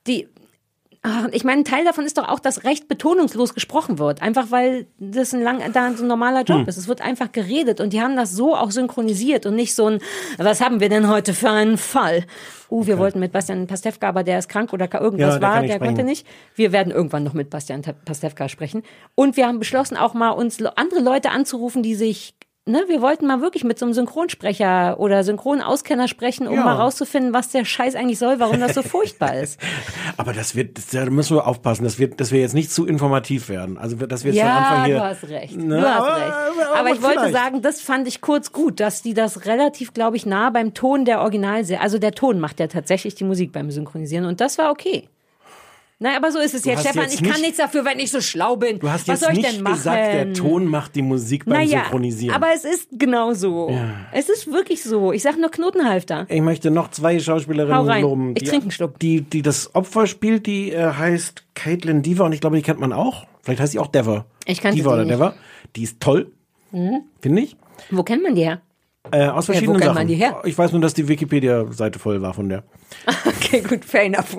ich meine, ein Teil davon ist doch auch, dass recht betonungslos gesprochen wird. Einfach weil das so ein normaler Job ist. Es wird einfach geredet und die haben das so auch synchronisiert und nicht so ein, was haben wir denn heute für einen Fall? Wir wollten mit Bastian Pastewka, aber der ist krank oder irgendwas der konnte nicht. Wir werden irgendwann noch mit Bastian Pastewka sprechen. Und wir haben beschlossen, auch mal uns andere Leute anzurufen, die sich wir wollten mal wirklich mit so einem Synchronsprecher oder Synchronauskenner sprechen, um mal rauszufinden, was der Scheiß eigentlich soll, warum das so furchtbar ist. Aber da müssen wir aufpassen, dass wir jetzt nicht zu informativ werden. Also, dass wir jetzt von Anfang hier... Ja, du hast recht. Aber ich wollte sagen, das fand ich kurz gut, dass die das relativ, glaube ich, nah beim Ton der Originalserie, also der Ton macht ja tatsächlich die Musik beim Synchronisieren und das war okay. Nein, aber so ist es jetzt, Stefan. Ich kann nichts dafür, wenn ich so schlau bin. Du hast jetzt nicht gesagt, der Ton macht die Musik beim Synchronisieren. Aber es ist genau so. Ja. Es ist wirklich so. Ich sag nur Knotenhalfter. Ich möchte noch 2 Schauspielerinnen loben. Ich trinke einen Schluck. Die das Opfer spielt, die heißt Caitlin Dever und ich glaube, die kennt man auch. Vielleicht heißt sie auch Dever. Ich kannte Dever oder Dever. Die ist toll, finde ich. Wo kennt man die her? Aus verschiedenen Sachen. Wo kennt man die her? Ich weiß nur, dass die Wikipedia-Seite voll war von der. Okay, gut, fair enough.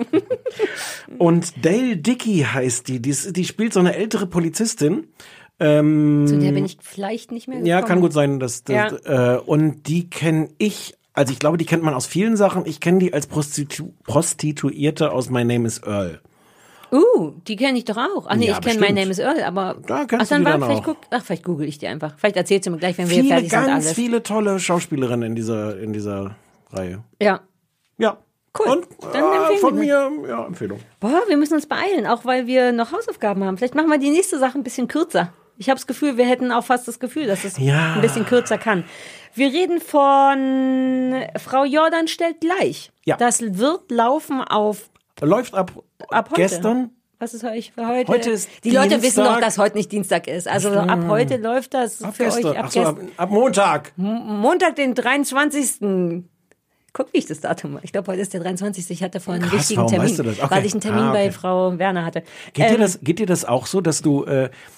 Und Dale Dickey heißt die spielt so eine ältere Polizistin. Zu der bin ich vielleicht nicht mehr gekommen. Ja, kann gut sein. Und die kenne ich, also ich glaube, die kennt man aus vielen Sachen. Ich kenne die als Prostituierte aus My Name is Earl. Die kenne ich doch auch. Ach nee, ich kenne My Name is Earl, aber vielleicht google ich die einfach. Vielleicht erzählst du mir gleich, wenn wir fertig sind. Ganz viele tolle Schauspielerinnen in dieser Reihe. Ja. Ja. Cool. Und dann von mir, Empfehlung. Wir müssen uns beeilen, auch weil wir noch Hausaufgaben haben. Vielleicht machen wir die nächste Sache ein bisschen kürzer. Ich habe das Gefühl, wir hätten auch fast das Gefühl, dass es ein bisschen kürzer kann. Wir reden von Frau Jordan stellt gleich. Ja. Das wird laufen läuft ab heute. Gestern. Was ist heute? Heute ist die Leute wissen doch, dass heute nicht Dienstag ist. Also ab heute läuft das ab für gestern. euch. Ab Montag. Montag, den 23. Guck, wie ich das Datum. Ich glaube, heute ist der 23. Ich hatte vorhin einen wichtigen Termin, weißt du das? Okay. weil ich einen Termin bei Frau Werner hatte. Geht dir das auch so, dass du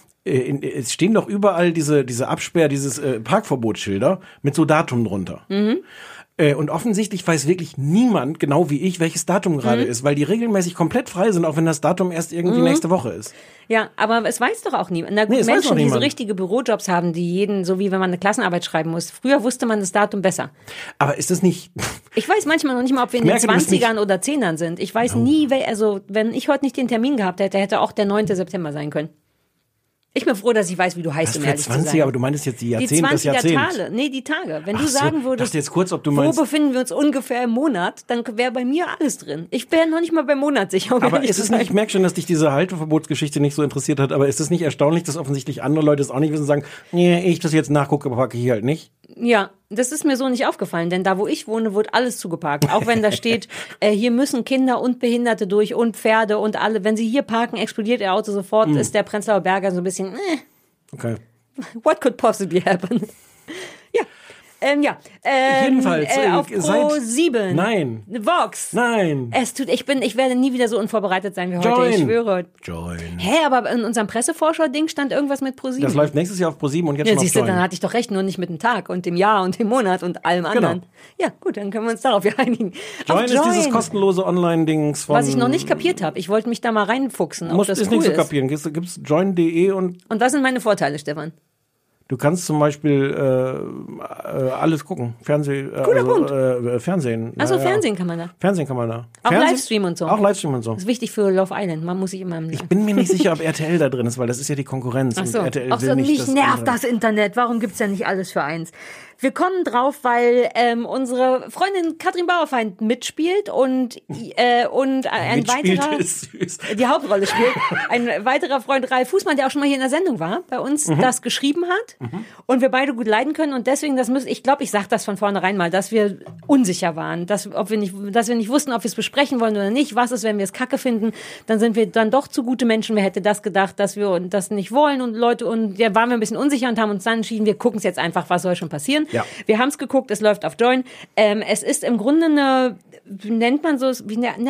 es stehen doch überall diese dieses Parkverbotsschilder mit so Datum drunter. Und offensichtlich weiß wirklich niemand, genau wie ich, welches Datum gerade ist, weil die regelmäßig komplett frei sind, auch wenn das Datum erst irgendwie nächste Woche ist. Ja, aber es weiß doch auch niemand. Menschen, die so richtige Bürojobs haben, die so wie wenn man eine Klassenarbeit schreiben muss. Früher wusste man das Datum besser. Aber ist das nicht... Ich weiß manchmal noch nicht mal, ob wir in den 20ern oder 10ern sind. Ich weiß nie, wenn ich heute nicht den Termin gehabt hätte, hätte auch der 9. September sein können. Ich bin froh, dass ich weiß, wie du heißt, um ehrlich zu sein. Aber du meinst jetzt die Jahrzehnt, das Jahrzehnt. Die Tage. Wenn du sagen würdest, jetzt kurz, ob du meinst, wo befinden wir uns ungefähr im Monat, dann wäre bei mir alles drin. Ich wäre noch nicht mal beim Monat sicher. Aber ist es nicht, ich merke schon, dass dich diese Halteverbotsgeschichte nicht so interessiert hat, aber ist es nicht erstaunlich, dass offensichtlich andere Leute es auch nicht wissen und sagen, nee, ich das jetzt nachgucke, aber packe ich hier halt nicht? Ja, das ist mir so nicht aufgefallen, denn da, wo ich wohne, wird alles zugeparkt. Auch wenn da steht, hier müssen Kinder und Behinderte durch und Pferde und alle. Wenn sie hier parken, explodiert ihr Auto sofort, ist der Prenzlauer Berger so ein bisschen, Okay. What could possibly happen? Jedenfalls auf Pro7. Nein. Vox. Nein. Ich werde nie wieder so unvorbereitet sein wie heute. Ich schwöre. Aber in unserem Pressevorschau-Ding stand irgendwas mit Pro7. Das läuft nächstes Jahr auf Pro7 und jetzt schon auf Join. Dann hatte ich doch recht, nur nicht mit dem Tag und dem Jahr und dem Monat und allem anderen. Ja, gut, dann können wir uns darauf einigen. Join ist dieses kostenlose Online-Dings von... Was ich noch nicht kapiert habe. Ich wollte mich da mal reinfuchsen, ob das cool ist. Nicht zu kapieren. Gibt's join.de und... Und was sind meine Vorteile, Stefan? Du kannst zum Beispiel alles gucken. Fernsehen. Also Fernsehen kann man da. Fernsehen kann man da. Auch Livestream und so. Auch Livestream und so. Das ist wichtig für Love Island. Man muss sich immer... Ich bin mir nicht sicher, ob RTL da drin ist, weil das ist ja die Konkurrenz. Ach so. Und RTL Auch will so, nicht, mich dass nervt andere- das Internet. Warum gibt's ja nicht alles für eins? Wir kommen drauf, weil unsere Freundin Katrin Bauerfeind mitspielt und ein Mitspielt weiterer ist süß. die Hauptrolle spielt. Ein weiterer Freund Ralf Fußmann, der auch schon mal hier in der Sendung war, bei uns das geschrieben hat und wir beide gut leiden können und deswegen ich glaube, ich sage das von vornherein mal, dass wir unsicher waren, dass wir nicht wussten, ob wir es besprechen wollen oder nicht. Was ist, wenn wir es kacke finden? Dann sind wir dann doch zu gute Menschen. Wer hätte das gedacht, dass wir das nicht wollen und ja, waren wir ein bisschen unsicher und haben uns dann entschieden, wir gucken es jetzt einfach, was soll schon passieren. Ja. Wir haben es geguckt, es läuft auf Join. Es ist im Grunde eine nennt man sowas?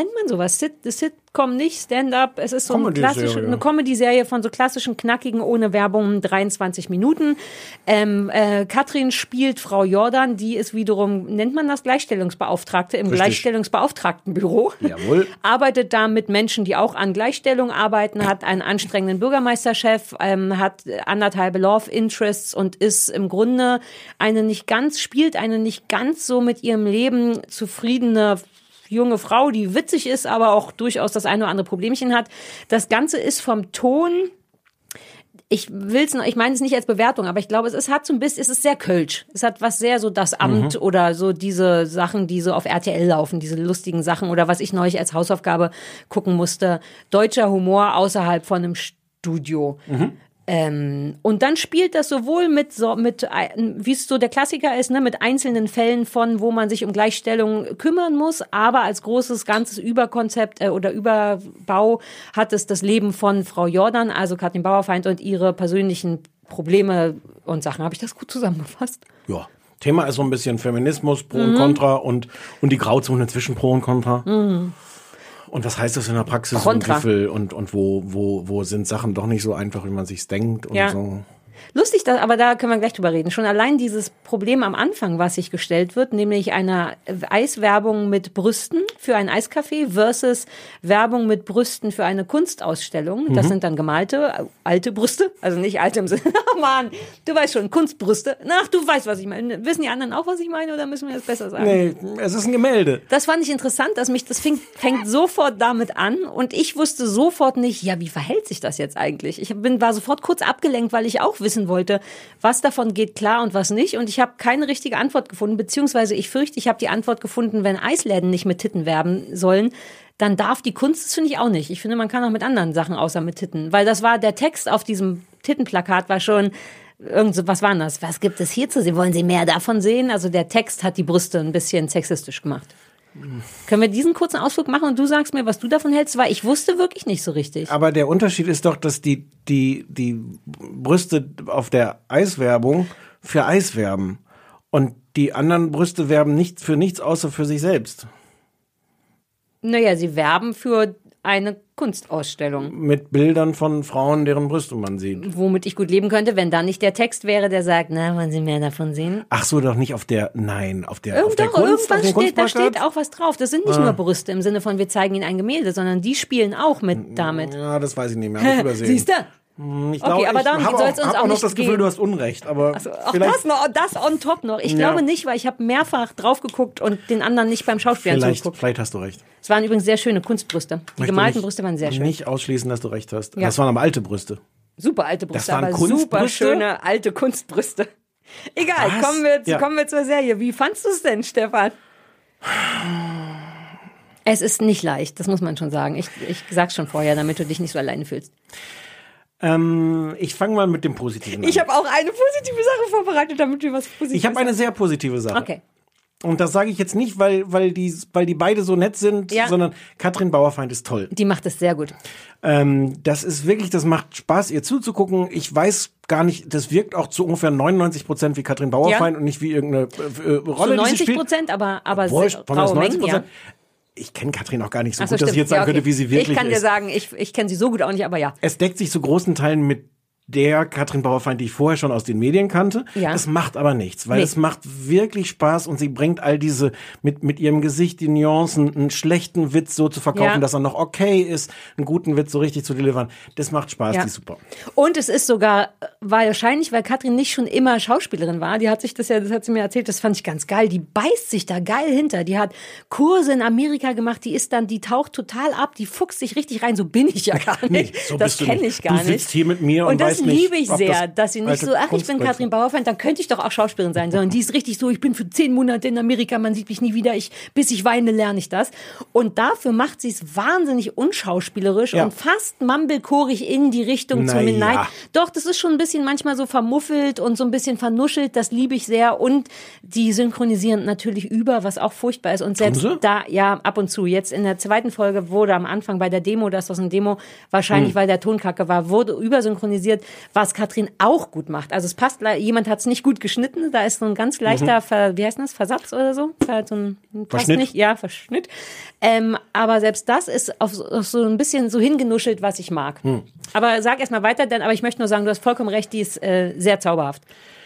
Sitcom nicht, Stand-up. Es ist so eine Comedy-Serie von so klassischen, knackigen, ohne Werbung, 23 Minuten. Katrin spielt Frau Jordan, die ist wiederum, nennt man das Gleichstellungsbeauftragte im Gleichstellungsbeauftragtenbüro. Jawohl. Arbeitet da mit Menschen, die auch an Gleichstellung arbeiten, hat einen anstrengenden Bürgermeisterchef, hat 1,5 Love Interests und ist im Grunde eine nicht ganz so mit ihrem Leben zufriedene junge Frau, die witzig ist, aber auch durchaus das eine oder andere Problemchen hat. Das Ganze ist vom Ton, ich meine es nicht als Bewertung, aber ich glaube, es ist sehr kölsch. Es hat was sehr so das Amt oder so diese Sachen, die so auf RTL laufen, diese lustigen Sachen oder was ich neulich als Hausaufgabe gucken musste. Deutscher Humor außerhalb von einem Studio. Und dann spielt das sowohl mit wie es so der Klassiker ist, ne, mit einzelnen Fällen von, wo man sich um Gleichstellung kümmern muss, aber als großes ganzes Überkonzept oder Überbau hat es das Leben von Frau Jordan, also Katrin Bauerfeind und ihre persönlichen Probleme und Sachen. Habe ich das gut zusammengefasst? Ja. Thema ist so ein bisschen Feminismus, Pro und Contra und die Grauzone zwischen Pro und Contra. Und was heißt das in der Praxis Contra. und wo sind Sachen doch nicht so einfach, wie man sich's denkt und so. Lustig, aber da können wir gleich drüber reden. Schon allein dieses Problem am Anfang, was sich gestellt wird, nämlich eine Eiswerbung mit Brüsten für ein Eiscafé versus Werbung mit Brüsten für eine Kunstausstellung. Das sind dann gemalte, alte Brüste, also nicht alte im Sinne, oh Mann, du weißt schon, Kunstbrüste. Ach, du weißt, was ich meine. Wissen die anderen auch, was ich meine, oder müssen wir das besser sagen? Nee, es ist ein Gemälde. Das fand ich interessant, das fängt sofort damit an und ich wusste sofort nicht, ja, wie verhält sich das jetzt eigentlich? Ich war sofort kurz abgelenkt, weil ich auch wissen wollte, was davon geht klar und was nicht. Und ich habe keine richtige Antwort gefunden, beziehungsweise ich fürchte, ich habe die Antwort gefunden, wenn Eisläden nicht mit Titten werben sollen, dann darf die Kunst, das finde ich auch nicht. Ich finde, man kann auch mit anderen Sachen außer mit Titten. Weil das war, der Text auf diesem Tittenplakat war schon, was war das? Was gibt es hier zu sehen? Wollen Sie mehr davon sehen? Also der Text hat die Brüste ein bisschen sexistisch gemacht. Können wir diesen kurzen Ausflug machen und du sagst mir, was du davon hältst? Weil ich wusste wirklich nicht so richtig. Aber der Unterschied ist doch, dass die Brüste auf der Eiswerbung für Eis werben und die anderen Brüste werben nicht für nichts außer für sich selbst. Naja, sie werben für eine Kunstausstellung. Mit Bildern von Frauen, deren Brüste man sieht. Womit ich gut leben könnte, wenn da nicht der Text wäre, der sagt, na, wollen Sie mehr davon sehen? Ach so, doch nicht auf der Kunst, da steht auch was drauf. Das sind nicht nur Brüste im Sinne von, wir zeigen Ihnen ein Gemälde, sondern die spielen auch mit damit. Ja, das weiß ich nicht mehr, hab ich übersehen. Siehst du? Ich glaube, aber darum soll es uns auch noch nicht das Gefühl, gehen. Du hast Unrecht, aber auch das on top noch. Ich glaube nicht, weil ich habe mehrfach drauf geguckt und den anderen nicht beim Schauspielen zugeguckt. Vielleicht hast du recht. Es waren übrigens sehr schöne Kunstbrüste. Die gemalten Brüste waren sehr schön. Nicht ausschließen, dass du recht hast. Ja. Das waren aber alte Brüste. Super alte Brüste, Das waren aber Kunstbrüste? super schöne alte Kunstbrüste. Egal, kommen wir zur Serie. Wie fandst du es denn, Stefan? Es ist nicht leicht, das muss man schon sagen. Ich sag's schon vorher, damit du dich nicht so alleine fühlst. Ich fange mal mit dem Positiven an. Ich habe auch eine positive Sache vorbereitet, damit wir was Positives Ich habe eine sehr positive Sache. Okay. Und das sage ich jetzt nicht, weil die beide so nett sind, sondern Katrin Bauerfeind ist toll. Die macht es sehr gut. Das ist wirklich, das macht Spaß, ihr zuzugucken. Ich weiß gar nicht, das wirkt auch zu ungefähr 99% wie Katrin Bauerfeind und nicht wie irgendeine Rolle, zu die sie spielt. 90%, aber Wurscht, von graue das 90%. Mengen, ja. Ich kenne Katrin auch gar nicht so Ach gut, dass ich jetzt sagen könnte, wie sie wirklich ist. Ich kann dir sagen, ich kenne sie so gut auch nicht, aber ja. Es deckt sich zu großen Teilen mit der Katrin Bauerfeind, die ich vorher schon aus den Medien kannte. Ja. Das macht aber nichts, weil es macht wirklich Spaß und sie bringt all diese, mit ihrem Gesicht die Nuancen, einen schlechten Witz so zu verkaufen, dass er noch okay ist, einen guten Witz so richtig zu delivern. Das macht Spaß, die ist super. Und es ist sogar wahrscheinlich, weil Katrin nicht schon immer Schauspielerin war, das hat sie mir erzählt, das fand ich ganz geil, die beißt sich da geil hinter, die hat Kurse in Amerika gemacht, die taucht total ab, die fuchst sich richtig rein, so bin ich ja gar nicht, so das kenne ich gar nicht. Du sitzt hier mit mir und das weiß nicht, liebe ich sehr, dass sie nicht so, ich bin Katrin Bauerfeind, dann könnte ich doch auch Schauspielerin sein, sondern die ist richtig so, ich bin für 10 Monate in Amerika, man sieht mich nie wieder, bis ich weine, lerne ich das. Und dafür macht sie es wahnsinnig unschauspielerisch und fast mumblecorig in die Richtung zu Nein. Doch, das ist schon ein bisschen manchmal so vermuffelt und so ein bisschen vernuschelt, das liebe ich sehr. Und die synchronisieren natürlich was auch furchtbar ist. Und selbst da, ab und zu. Jetzt in der zweiten Folge wurde am Anfang bei der Demo, das aus einer Demo, wahrscheinlich weil der Ton kacke war, wurde übersynchronisiert, was Katrin auch gut macht. Also es passt, jemand hat es nicht gut geschnitten, da ist so ein ganz leichter, Versatz oder so? Verschnitt. Verschnitt. Aber selbst das ist auf so ein bisschen so hingenuschelt, was ich mag. Aber sag erst mal weiter, aber ich möchte nur sagen, du hast vollkommen recht, die ist sehr zauberhaft.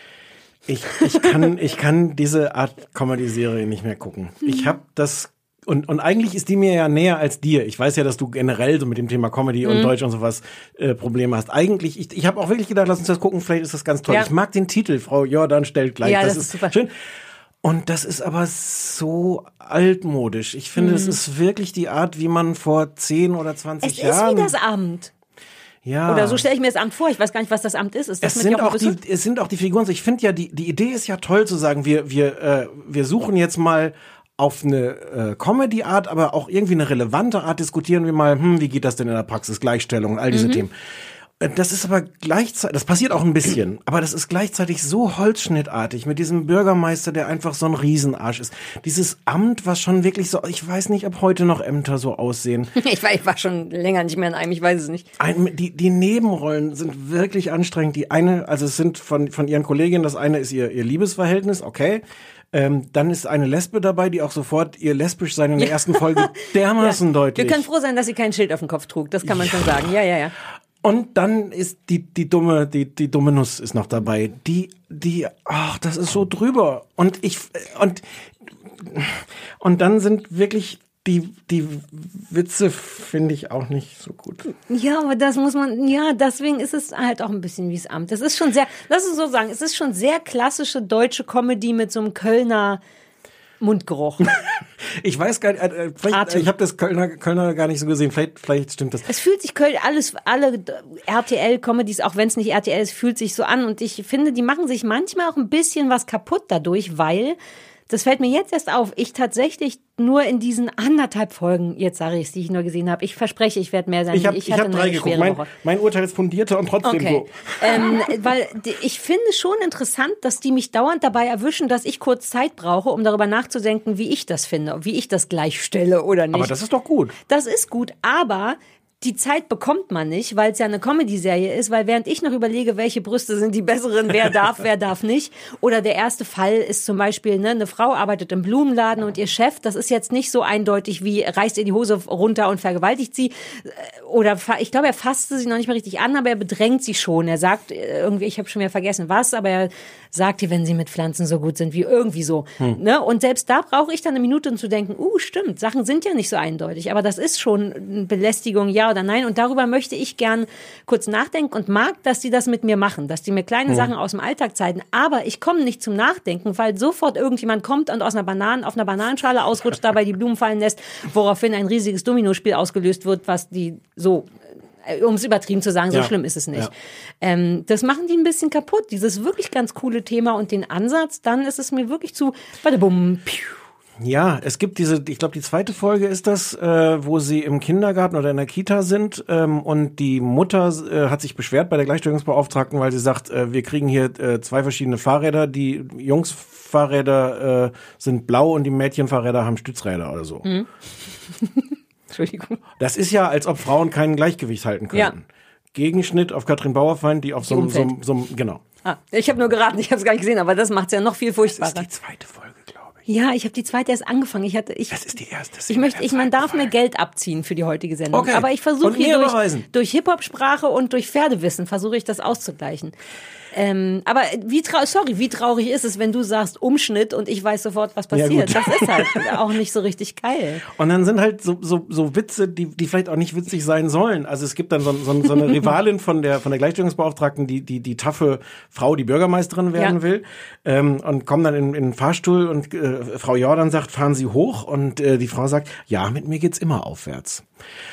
Ich kann diese Art Comedy-Serie nicht mehr gucken. Ich habe das und eigentlich ist die mir ja näher als dir. Ich weiß ja, dass du generell so mit dem Thema Comedy und Deutsch und sowas Probleme hast. Eigentlich, ich habe auch wirklich gedacht, lass uns das gucken, vielleicht ist das ganz toll. Ja. Ich mag den Titel, Frau Jordan stellt gleich. Ja, das ist super schön. Und das ist aber so altmodisch. Ich finde, es ist wirklich die Art, wie man vor 10 oder 20 Jahren... Es ist wie das Amt. Ja. Oder so stelle ich mir das Amt vor. Ich weiß gar nicht, was das Amt ist. Es sind auch die Figuren. Ich finde ja, die Idee ist ja toll zu sagen, wir suchen jetzt mal auf eine Comedy-Art, aber auch irgendwie eine relevante Art, diskutieren wir mal, wie geht das denn in der Praxis, Gleichstellung und all diese Themen. Das ist aber gleichzeitig, das passiert auch ein bisschen, aber das ist gleichzeitig so holzschnittartig mit diesem Bürgermeister, der einfach so ein Riesenarsch ist. Dieses Amt, was schon wirklich so, ich weiß nicht, ob heute noch Ämter so aussehen. Ich war schon länger nicht mehr in einem, ich weiß es nicht. Die Nebenrollen sind wirklich anstrengend. Die eine, also es sind von ihren Kolleginnen, das eine ist ihr Liebesverhältnis, okay. Dann ist eine Lesbe dabei, die auch sofort ihr lesbisch sein in der ersten Folge dermaßen deutlich. Wir können froh sein, dass sie kein Schild auf dem Kopf trug, das kann man schon sagen. Ja. Und dann ist die dumme Nuss ist noch dabei. Das ist so drüber. Und dann sind wirklich die Witze, finde ich, auch nicht so gut. Ja, aber das muss man, deswegen ist es halt auch ein bisschen wie das Amt. Das ist schon sehr, lass uns so sagen, es ist schon sehr klassische deutsche Comedy mit so einem Kölner Mundgeruch. Ich weiß gar nicht, ich habe das Kölner gar nicht so gesehen. Vielleicht stimmt das. Es fühlt sich alle RTL-Comedies, auch wenn es nicht RTL ist, fühlt sich so an. Und ich finde, die machen sich manchmal auch ein bisschen was kaputt dadurch, weil, das fällt mir jetzt erst auf, ich tatsächlich nur in diesen 1,5 Folgen, jetzt sage ich es, die ich nur gesehen habe, ich verspreche, ich werde mehr sein. Ich habe 3 geguckt. Mein Urteil ist fundierter und trotzdem so. Weil ich finde schon interessant, dass die mich dauernd dabei erwischen, dass ich kurz Zeit brauche, um darüber nachzudenken, wie ich das finde, wie ich das gleichstelle oder nicht. Aber das ist doch gut. Das ist gut, aber die Zeit bekommt man nicht, weil es ja eine Comedy-Serie ist, weil während ich noch überlege, welche Brüste sind die besseren, wer darf nicht. Oder der erste Fall ist zum Beispiel, eine Frau arbeitet im Blumenladen und ihr Chef, das ist jetzt nicht so eindeutig wie reißt ihr die Hose runter und vergewaltigt sie. Oder ich glaube, er fasste sie noch nicht mal richtig an, aber er bedrängt sie schon. Er sagt irgendwie, ich habe schon wieder vergessen was, aber er sagt ihr, wenn sie mit Pflanzen so gut sind wie irgendwie so. Ne? Und selbst da brauche ich dann eine Minute, um zu denken, stimmt, Sachen sind ja nicht so eindeutig, aber das ist schon eine Belästigung, ja oder nein. Und darüber möchte ich gern kurz nachdenken und mag, dass die das mit mir machen, dass die mir kleine Sachen aus dem Alltag zeigen. Aber ich komme nicht zum Nachdenken, weil sofort irgendjemand kommt und auf einer Bananenschale ausrutscht, dabei die Blumen fallen lässt, woraufhin ein riesiges Dominospiel ausgelöst wird, was die so, um es übertrieben zu sagen, so schlimm ist es nicht. Ja. Das machen die ein bisschen kaputt, dieses wirklich ganz coole Thema und den Ansatz, dann ist es mir wirklich zu, Ja, es gibt ich glaube, die zweite Folge ist das, wo sie im Kindergarten oder in der Kita sind und die Mutter hat sich beschwert bei der Gleichstellungsbeauftragten, weil sie sagt, wir kriegen hier 2 verschiedene Fahrräder, die Jungsfahrräder sind blau und die Mädchenfahrräder haben Stützräder oder so. Entschuldigung. Das ist ja, als ob Frauen kein Gleichgewicht halten können. Ja. Gegenschnitt auf Katrin Bauerfeind, die auf so einem, genau. Ich habe nur geraten, ich habe es gar nicht gesehen, aber das macht es ja noch viel furchtbarer. Das ist die zweite Folge, glaube Ja, ich habe die zweite erst angefangen. Das ist die erste. Man darf mir Geld abziehen für die heutige Sendung. Okay. Aber ich versuche hier durch Hip-Hop-Sprache und durch Pferdewissen versuche ich das auszugleichen. Aber wie traurig ist es, wenn du sagst Umschnitt und ich weiß sofort, was passiert. Ja, das ist halt auch nicht so richtig geil. Und dann sind halt so Witze, die vielleicht auch nicht witzig sein sollen. Also es gibt dann so eine Rivalin von der Gleichstellungsbeauftragten, die taffe Frau, die Bürgermeisterin werden will, und kommen dann in den Fahrstuhl und Frau Jordan sagt, fahren Sie hoch, und die Frau sagt, ja, mit mir geht's immer aufwärts.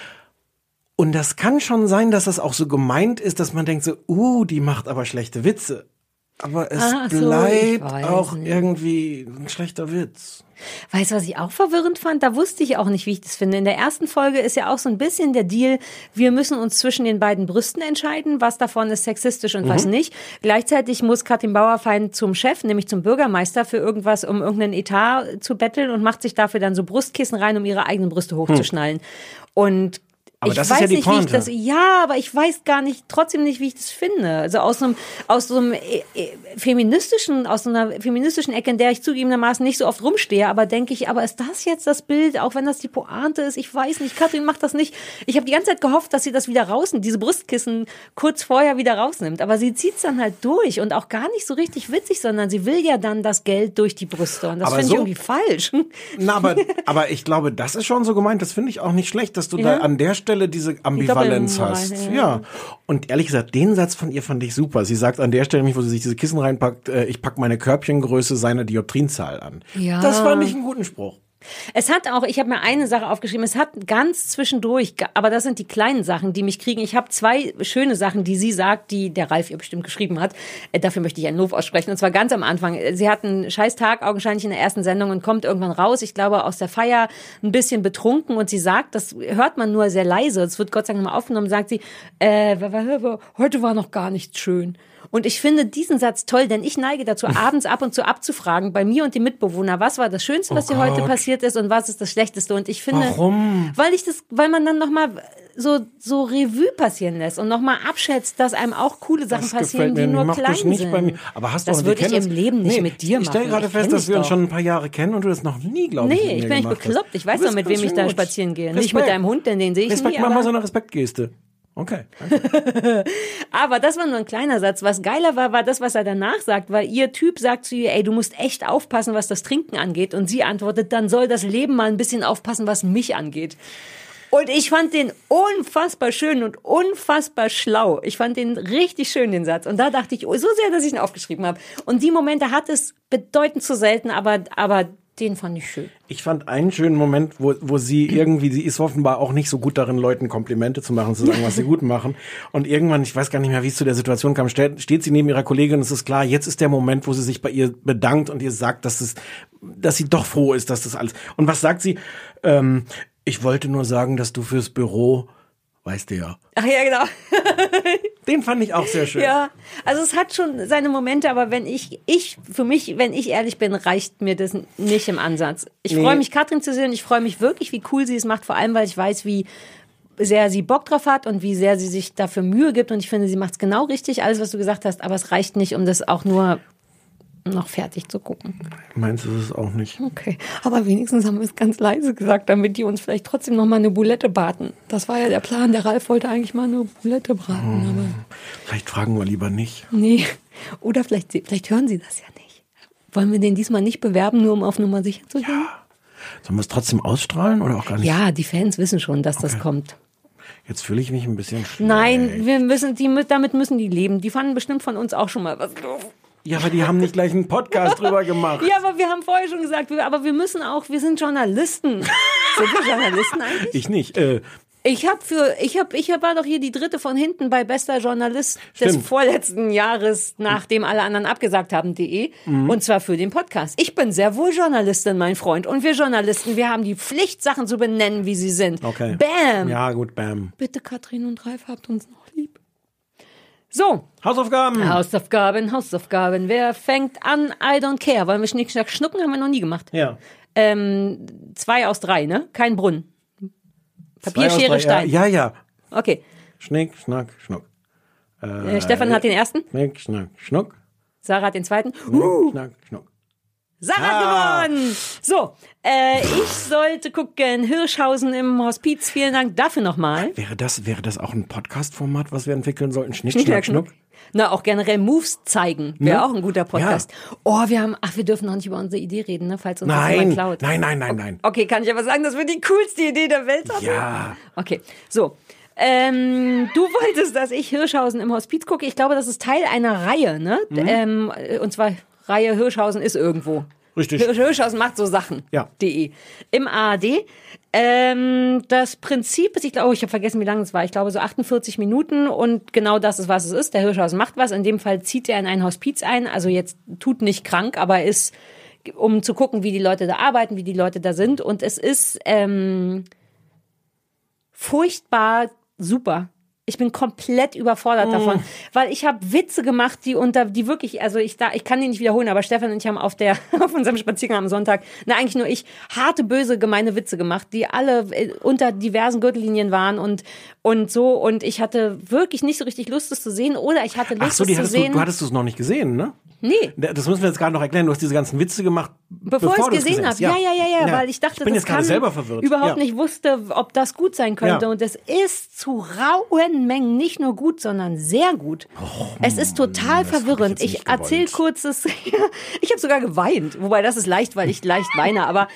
Und das kann schon sein, dass das auch so gemeint ist, dass man denkt so, die macht aber schlechte Witze. Aber es bleibt auch irgendwie ein schlechter Witz. Weißt du, was ich auch verwirrend fand? Da wusste ich auch nicht, wie ich das finde. In der ersten Folge ist ja auch so ein bisschen der Deal, wir müssen uns zwischen den beiden Brüsten entscheiden, was davon ist sexistisch und was nicht. Gleichzeitig muss Katrin Bauerfeind zum Chef, nämlich zum Bürgermeister, für irgendwas, um irgendeinen Etat zu betteln, und macht sich dafür dann so Brustkissen rein, um ihre eigenen Brüste hochzuschnallen. Und aber ich das weiß ist ja die nicht, wie ich Pointe. aber ich weiß trotzdem nicht, wie ich das finde. Also aus so einer feministischen Ecke, in der ich zugegebenermaßen nicht so oft rumstehe, aber denke ich, aber ist das jetzt das Bild, auch wenn das die Pointe ist? Ich weiß nicht. Katrin macht das nicht. Ich habe die ganze Zeit gehofft, dass sie das wieder rausnimmt, diese Brustkissen kurz vorher wieder rausnimmt. Aber sie zieht's dann halt durch und auch gar nicht so richtig witzig, sondern sie will ja dann das Geld durch die Brüste. Und das finde ich irgendwie falsch. Na, aber ich glaube, das ist schon so gemeint. Das finde ich auch nicht schlecht, dass du da an der Stelle diese Ambivalenz hast. Ja. Und ehrlich gesagt, den Satz von ihr fand ich super. Sie sagt an der Stelle, nämlich, wo sie sich diese Kissen reinpackt, ich pack meine Körbchengröße seiner Dioptrienzahl an. Ja. Das fand ich einen guten Spruch. Es hat auch, ich habe mir eine Sache aufgeschrieben, es hat ganz zwischendurch, aber das sind die kleinen Sachen, die mich kriegen. Ich habe 2 schöne Sachen, die sie sagt, die der Ralf ihr bestimmt geschrieben hat. Dafür möchte ich einen Lob aussprechen. Und zwar ganz am Anfang. Sie hat einen scheiß Tag augenscheinlich in der ersten Sendung und kommt irgendwann raus, ich glaube aus der Feier, ein bisschen betrunken, und sie sagt, das hört man nur sehr leise, es wird Gott sei Dank mal aufgenommen, sagt sie, heute war noch gar nichts schön. Und ich finde diesen Satz toll, denn ich neige dazu, abends ab und zu abzufragen, bei mir und die Mitbewohner, was war das Schönste, was dir heute passiert ist, und was ist das Schlechteste. Und ich finde, warum? Weil man dann nochmal so Revue passieren lässt und nochmal abschätzt, dass einem auch coole Sachen passieren, die nur klein sind. Bei mir. Aber hast du das würde ich im Leben nicht mit dir machen. Ich stelle gerade fest, dass wir uns schon ein paar Jahre kennen und du das noch nie, glaube ich, ich bin nicht bekloppt. Ich weiß noch, mit wem ich da spazieren gehe. Nicht mit deinem Hund, denn den sehe ich nie. Mach mal so eine Respektgeste. Okay. Aber das war nur ein kleiner Satz. Was geiler war das, was er danach sagt, weil ihr Typ sagt zu ihr, du musst echt aufpassen, was das Trinken angeht. Und sie antwortet, dann soll das Leben mal ein bisschen aufpassen, was mich angeht. Und ich fand den unfassbar schön und unfassbar schlau. Ich fand den richtig schön, den Satz. Und da dachte ich, so sehr, dass ich ihn aufgeschrieben habe. Und die Momente hat es bedeutend zu selten, aber den fand ich schön. Ich fand einen schönen Moment, wo sie ist offenbar auch nicht so gut darin, Leuten Komplimente zu machen, zu sagen, was sie gut machen. Und irgendwann, ich weiß gar nicht mehr, wie es zu der Situation kam, steht sie neben ihrer Kollegin und es ist klar, jetzt ist der Moment, wo sie sich bei ihr bedankt und ihr sagt, dass sie doch froh ist, dass das alles. Und was sagt sie? Ich wollte nur sagen, dass du fürs Büro, weißt du ja. Ach ja, genau. Den fand ich auch sehr schön. Ja, also es hat schon seine Momente, aber wenn ich ehrlich bin, reicht mir das nicht im Ansatz. Ich freue mich, Katrin zu sehen. Ich freue mich wirklich, wie cool sie es macht, vor allem, weil ich weiß, wie sehr sie Bock drauf hat und wie sehr sie sich dafür Mühe gibt. Und ich finde, sie macht es genau richtig, alles, was du gesagt hast, aber es reicht nicht, um das auch nur noch fertig zu gucken. Meinst du es auch nicht? Okay, aber wenigstens haben wir es ganz leise gesagt, damit die uns vielleicht trotzdem noch mal eine Boulette braten. Das war ja der Plan. Der Ralf wollte eigentlich mal eine Boulette braten. Aber vielleicht fragen wir lieber nicht. Nee, oder vielleicht hören sie das ja nicht. Wollen wir den diesmal nicht bewerben, nur um auf Nummer sicher zu gehen? Ja. Sollen wir es trotzdem ausstrahlen oder auch gar nicht? Ja, die Fans wissen schon, dass das kommt. Jetzt fühle ich mich ein bisschen schlecht. Nein, damit müssen die leben. Die fanden bestimmt von uns auch schon mal was doof. Ja, aber die haben nicht gleich einen Podcast drüber gemacht. Ja, aber wir haben vorher schon gesagt, wir müssen auch, wir sind Journalisten. Sind wir Journalisten eigentlich? Ich nicht. Ich war doch hier die dritte von hinten bei bester Journalist des vorletzten Jahres, nachdem alle anderen abgesagt haben.de. Und zwar für den Podcast. Ich bin sehr wohl Journalistin, mein Freund. Und wir Journalisten, wir haben die Pflicht, Sachen zu benennen, wie sie sind. Okay. Bam! Ja, gut, bam. Bitte, Katrin und Ralf, habt uns noch lieb. So. Hausaufgaben. Wer fängt an? I don't care. Wollen wir Schnick, Schnack, Schnucken? Haben wir noch nie gemacht. Ja. 2 aus 3, ne? Kein Brunnen. Papier, Schere, Stein. Ja. Okay. Schnick, Schnack, Schnuck. Stefan hat den ersten. Schnick, Schnack, Schnuck. Sarah hat den zweiten. Schnick, Schnack, Schnuck. Sarah gewonnen! So, ich sollte gucken, Hirschhausen im Hospiz, vielen Dank dafür nochmal. Wäre das auch ein Podcast-Format, was wir entwickeln sollten? Schnick, schnack, schnuck? Na, auch generell Moves zeigen, wäre auch ein guter Podcast. Ja. Oh, wir dürfen noch nicht über unsere Idee reden, ne, falls uns das jemand klaut. Nein. Okay, kann ich aber sagen, dass wir die coolste Idee der Welt haben? Ja. Okay, so. Du wolltest, dass ich Hirschhausen im Hospiz gucke. Ich glaube, das ist Teil einer Reihe, ne? Und zwar Reihe Hirschhausen ist irgendwo. Richtig. Hirschhausen macht so Sachen. Ja. .de. Im ARD. Das Prinzip ist, ich habe vergessen, wie lange es war. Ich glaube, so 48 Minuten und genau das ist, was es ist. Der Hirschhausen macht was. In dem Fall zieht er in ein Hospiz ein. Also jetzt tut nicht krank, aber ist, um zu gucken, wie die Leute da arbeiten, wie die Leute da sind. Und es ist furchtbar super. Ich bin komplett überfordert davon, weil ich habe Witze gemacht, die wirklich, also ich kann die nicht wiederholen, aber Stefan und ich haben auf unserem Spaziergang am Sonntag, eigentlich nur ich, harte, böse, gemeine Witze gemacht, die alle unter diversen Gürtellinien waren und so, und ich hatte wirklich nicht so richtig Lust, das zu sehen, oder ich hatte Lust, das zu sehen. Du hattest es noch nicht gesehen, ne? Nee. Das müssen wir jetzt gerade noch erklären. Du hast diese ganzen Witze gemacht, bevor ich es gesehen habe. Ja, weil ich dachte, das kann überhaupt nicht wusste, ob das gut sein könnte. Ja. Und es ist zu rauen Mengen nicht nur gut, sondern sehr gut. Es ist total verwirrend. Ich erzähle kurz, ich habe sogar geweint. Wobei das ist leicht, weil ich leicht weine. Aber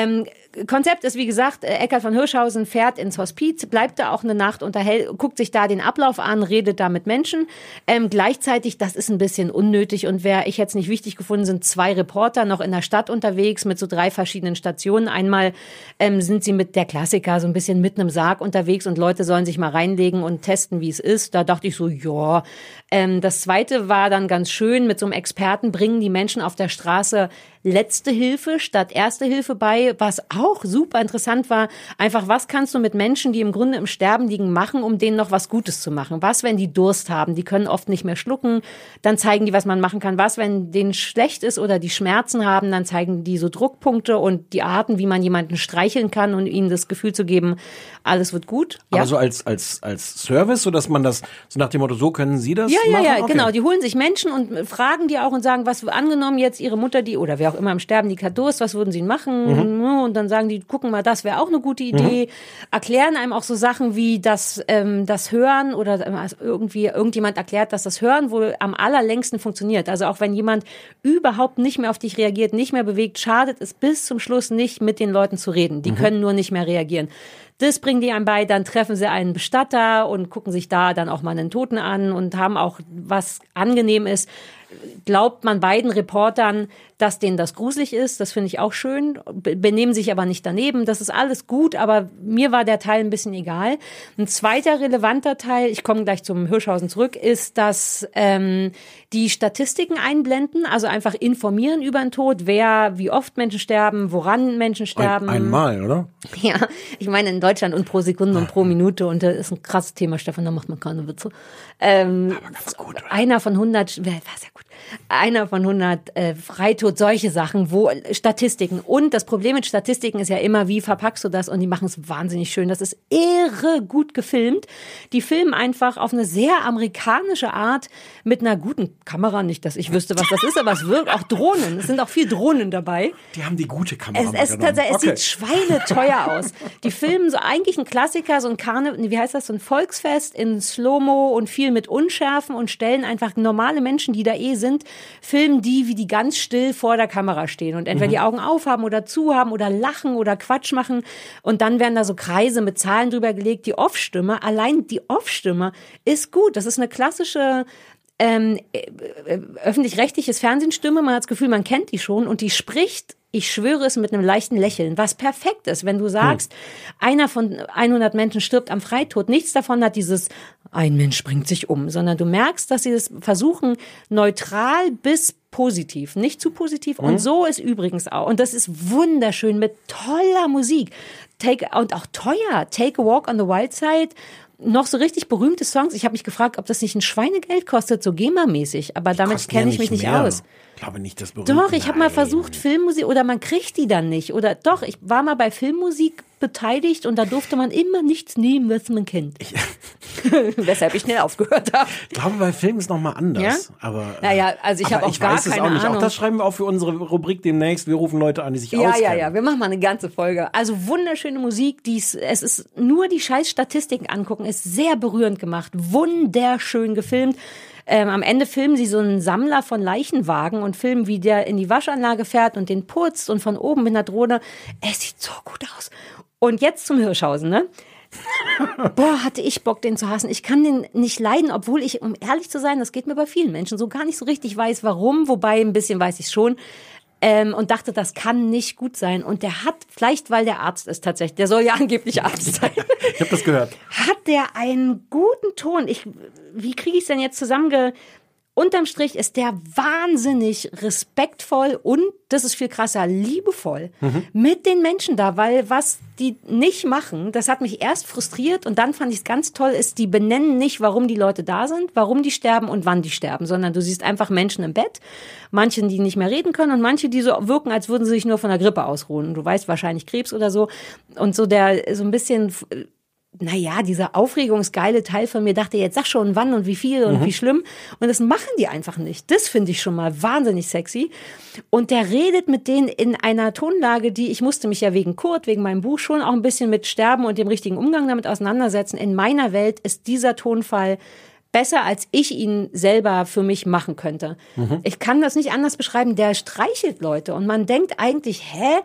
Konzept ist, wie gesagt, Eckhard von Hirschhausen fährt ins Hospiz, bleibt da auch eine Nacht, guckt sich da den Ablauf an, redet da mit Menschen. Gleichzeitig, das ist ein bisschen unnötig und wäre ich jetzt nicht wichtig gefunden, sind 2 Reporter noch in der Stadt unterwegs mit so 3 verschiedenen Stationen. Einmal sind sie mit der Klassiker so ein bisschen mitten im Sarg unterwegs und Leute sollen sich mal reinlegen und testen, wie es ist. Da dachte ich so, ja. Das Zweite war dann ganz schön, mit so einem Experten bringen die Menschen auf der Straße Letzte Hilfe statt Erste Hilfe bei, was auch super interessant war. Einfach, was kannst du mit Menschen, die im Grunde im Sterben liegen, machen, um denen noch was Gutes zu machen? Was, wenn die Durst haben? Die können oft nicht mehr schlucken. Dann zeigen die, was man machen kann. Was, wenn denen schlecht ist oder die Schmerzen haben? Dann zeigen die so Druckpunkte und die Arten, wie man jemanden streicheln kann und ihnen das Gefühl zu geben, alles wird gut. Ja. Aber so als Service, so dass man das, so nach dem Motto, so können Sie das machen? Ja, okay. Genau. Die holen sich Menschen und fragen die auch und sagen, was angenommen jetzt ihre Mutter, oder wer auch immer im Sterben, die hat Durst, was würden sie machen? Und dann sagen die, gucken mal, das wäre auch eine gute Idee. Erklären einem auch so Sachen wie das Hören oder irgendjemand erklärt, dass das Hören wohl am allerlängsten funktioniert. Also auch wenn jemand überhaupt nicht mehr auf dich reagiert, nicht mehr bewegt, schadet es bis zum Schluss nicht, mit den Leuten zu reden. Die können nur nicht mehr reagieren. Das bringen die einem bei, dann treffen sie einen Bestatter und gucken sich da dann auch mal einen Toten an und haben auch, was angenehm ist, glaubt man beiden Reportern, dass denen das gruselig ist. Das finde ich auch schön. Benehmen sich aber nicht daneben. Das ist alles gut, aber mir war der Teil ein bisschen egal. Ein zweiter relevanter Teil, ich komme gleich zum Hirschhausen zurück, ist, dass die Statistiken einblenden, also einfach informieren über den Tod, wie oft Menschen sterben, woran Menschen sterben. Einmal, oder? Ja, ich meine in Deutschland und pro Sekunde und pro Minute, und das ist ein krasses Thema, Stefan, da macht man keine Witze. Aber ganz gut, oder? Einer von 100, war sehr gut. Einer von 100 Freitod, solche Sachen, Statistiken. Und das Problem mit Statistiken ist ja immer, wie verpackst du das? Und die machen es wahnsinnig schön. Das ist irre gut gefilmt. Die filmen einfach auf eine sehr amerikanische Art mit einer guten Kamera. Nicht, dass ich wüsste, was das ist, aber es wirkt auch Drohnen. Es sind auch 4 Drohnen dabei. Die haben die gute Kamera. Es sieht schweineteuer aus. Die filmen so eigentlich ein Klassiker, so ein so ein Volksfest in Slow-Mo und viel mit Unschärfen und stellen einfach normale Menschen, die da sind, filmen die, wie die ganz still vor der Kamera stehen und entweder die Augen aufhaben oder zu haben oder lachen oder Quatsch machen, und dann werden da so Kreise mit Zahlen drüber gelegt. Die Off-Stimme, allein die Off-Stimme ist gut. Das ist eine klassische öffentlich-rechtliches Fernsehstimme. Man hat das Gefühl, man kennt die schon, und die spricht, ich schwöre es, mit einem leichten Lächeln, was perfekt ist. Wenn du sagst, einer von 100 Menschen stirbt am Freitod, nichts davon hat dieses, ein Mensch bringt sich um, sondern du merkst, dass sie das versuchen, neutral bis positiv, nicht zu positiv. Und so ist übrigens auch, und das ist wunderschön mit toller Musik, und auch teuer, Take a Walk on the Wild Side, noch so richtig berühmte Songs. Ich habe mich gefragt, ob das nicht ein Schweinegeld kostet, so GEMA-mäßig, aber damit kenne ich mich nicht aus. Ich glaube nicht, das berühmte. Doch, ich habe mal versucht, Filmmusik, oder man kriegt die dann nicht. Oder doch, ich war mal bei Filmmusik beteiligt und da durfte man immer nichts nehmen, was man kennt. Weshalb ich schnell aufgehört habe. Ich glaube, bei Filmen ist nochmal anders. Ja? Aber, naja, also ich habe auch gar keine Ahnung. Auch das schreiben wir auch für unsere Rubrik demnächst. Wir rufen Leute an, die sich auskennen. Ja, wir machen mal eine ganze Folge. Also wunderschöne Musik, es ist nur die scheiß Statistiken angucken, ist sehr berührend gemacht, wunderschön gefilmt. Am Ende filmen sie so einen Sammler von Leichenwagen und filmen, wie der in die Waschanlage fährt und den putzt und von oben mit einer Drohne. Es sieht so gut aus. Und jetzt zum Hirschhausen, ne? Boah, hatte ich Bock, den zu hassen. Ich kann den nicht leiden, obwohl ich, um ehrlich zu sein, das geht mir bei vielen Menschen, so gar nicht so richtig weiß, warum. Wobei, ein bisschen weiß ich schon. Und dachte, das kann nicht gut sein. Und der hat, vielleicht weil der Arzt ist tatsächlich, der soll ja angeblich Arzt sein. Ich habe das gehört. Hat der einen guten Ton? Wie kriege ich es denn jetzt Unterm Strich ist der wahnsinnig respektvoll und, das ist viel krasser, liebevoll mit den Menschen da, weil was die nicht machen, das hat mich erst frustriert und dann fand ich es ganz toll, ist, die benennen nicht, warum die Leute da sind, warum die sterben und wann die sterben, sondern du siehst einfach Menschen im Bett, manche, die nicht mehr reden können und manche, die so wirken, als würden sie sich nur von der Grippe ausruhen. Du weißt wahrscheinlich Krebs oder so und so der so ein bisschen... Naja, dieser aufregungsgeile Teil von mir dachte, jetzt sag schon wann und wie viel und wie schlimm. Und das machen die einfach nicht. Das finde ich schon mal wahnsinnig sexy. Und der redet mit denen in einer Tonlage, ich musste mich ja wegen Kurt, wegen meinem Buch schon auch ein bisschen mit Sterben und dem richtigen Umgang damit auseinandersetzen. In meiner Welt ist dieser Tonfall besser, als ich ihn selber für mich machen könnte. Ich kann das nicht anders beschreiben. Der streichelt Leute und man denkt eigentlich,